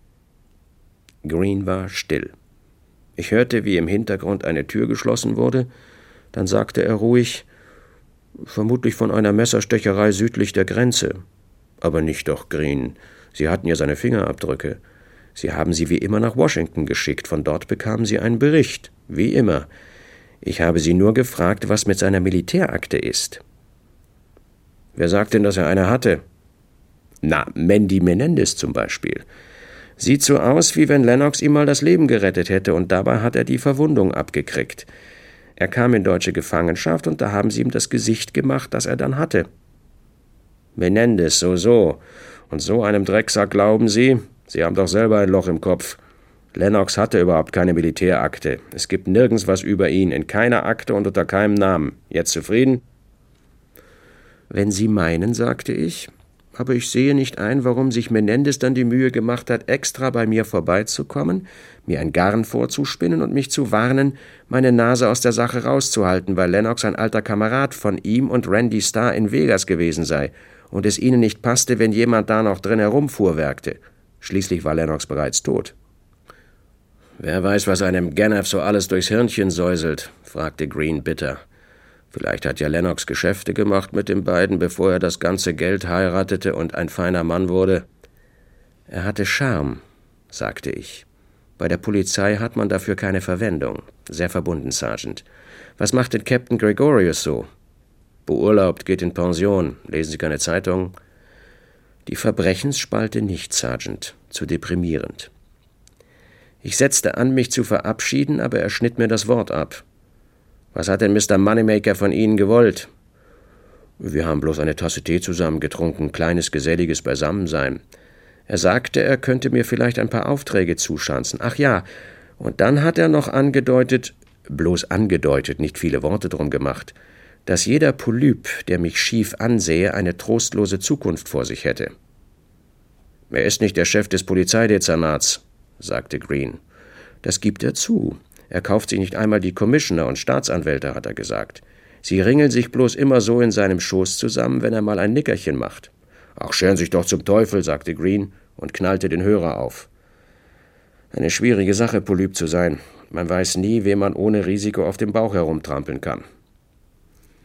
S2: Green war still. Ich hörte, wie im Hintergrund eine Tür geschlossen wurde. Dann sagte er ruhig, »Vermutlich von einer Messerstecherei südlich der Grenze.« »Aber nicht doch, Green. Sie hatten ja seine Fingerabdrücke. Sie haben sie wie immer nach Washington geschickt. Von dort bekamen Sie einen Bericht. Wie immer. Ich habe Sie nur gefragt, was mit seiner Militärakte ist.« »Wer sagt denn, dass er eine hatte?« »Na, Mandy Menendez zum Beispiel. Sieht so aus, wie wenn Lennox ihm mal das Leben gerettet hätte, und dabei hat er die Verwundung abgekriegt. Er kam in deutsche Gefangenschaft, und da haben sie ihm das Gesicht gemacht, das er dann hatte.« »Menendez, so. Und so einem Drecksack glauben Sie? Sie haben doch selber ein Loch im Kopf. Lennox hatte überhaupt keine Militärakte. Es gibt nirgends was über ihn, in keiner Akte und unter keinem Namen. Jetzt zufrieden?« »Wenn Sie meinen«, sagte ich, »aber ich sehe nicht ein, warum sich Menendez dann die Mühe gemacht hat, extra bei mir vorbeizukommen, mir ein Garn vorzuspinnen und mich zu warnen, meine Nase aus der Sache rauszuhalten, weil Lennox ein alter Kamerad von ihm und Randy Starr in Vegas gewesen sei und es ihnen nicht passte, wenn jemand da noch drin herumfuhrwerkte. Schließlich war Lennox bereits tot.« »Wer weiß, was einem Ganef so alles durchs Hirnchen säuselt«, fragte Green bitter. »Vielleicht hat ja Lennox Geschäfte gemacht mit den beiden, bevor er das ganze Geld heiratete und ein feiner Mann wurde.« »Er hatte Charme«, sagte ich. »Bei der Polizei hat man dafür keine Verwendung. Sehr verbunden, Sergeant. Was macht denn Captain Gregorius so?« »Beurlaubt, geht in Pension. Lesen Sie keine Zeitung?« »Die Verbrechensspalte nicht, Sergeant. Zu deprimierend.« Ich setzte an, mich zu verabschieden, aber er schnitt mir das Wort ab. »Was hat denn Mr. Moneymaker von Ihnen gewollt?« »Wir haben bloß eine Tasse Tee zusammen getrunken, kleines, geselliges Beisammensein. Er sagte, er könnte mir vielleicht ein paar Aufträge zuschanzen. Ach ja, und dann hat er noch angedeutet, bloß angedeutet, nicht viele Worte drum gemacht, dass jeder Polyp, der mich schief ansähe, eine trostlose Zukunft vor sich hätte.« »Er ist nicht der Chef des Polizeidezernats«, sagte Green. »Das gibt er zu. Er kauft sich nicht einmal die Commissioner und Staatsanwälte, hat er gesagt. Sie ringeln sich bloß immer so in seinem Schoß zusammen, wenn er mal ein Nickerchen macht. »Ach, scheren sich doch zum Teufel«, sagte Green und knallte den Hörer auf. Eine schwierige Sache, Polyp zu sein. Man weiß nie, wem man ohne Risiko auf dem Bauch herumtrampeln kann.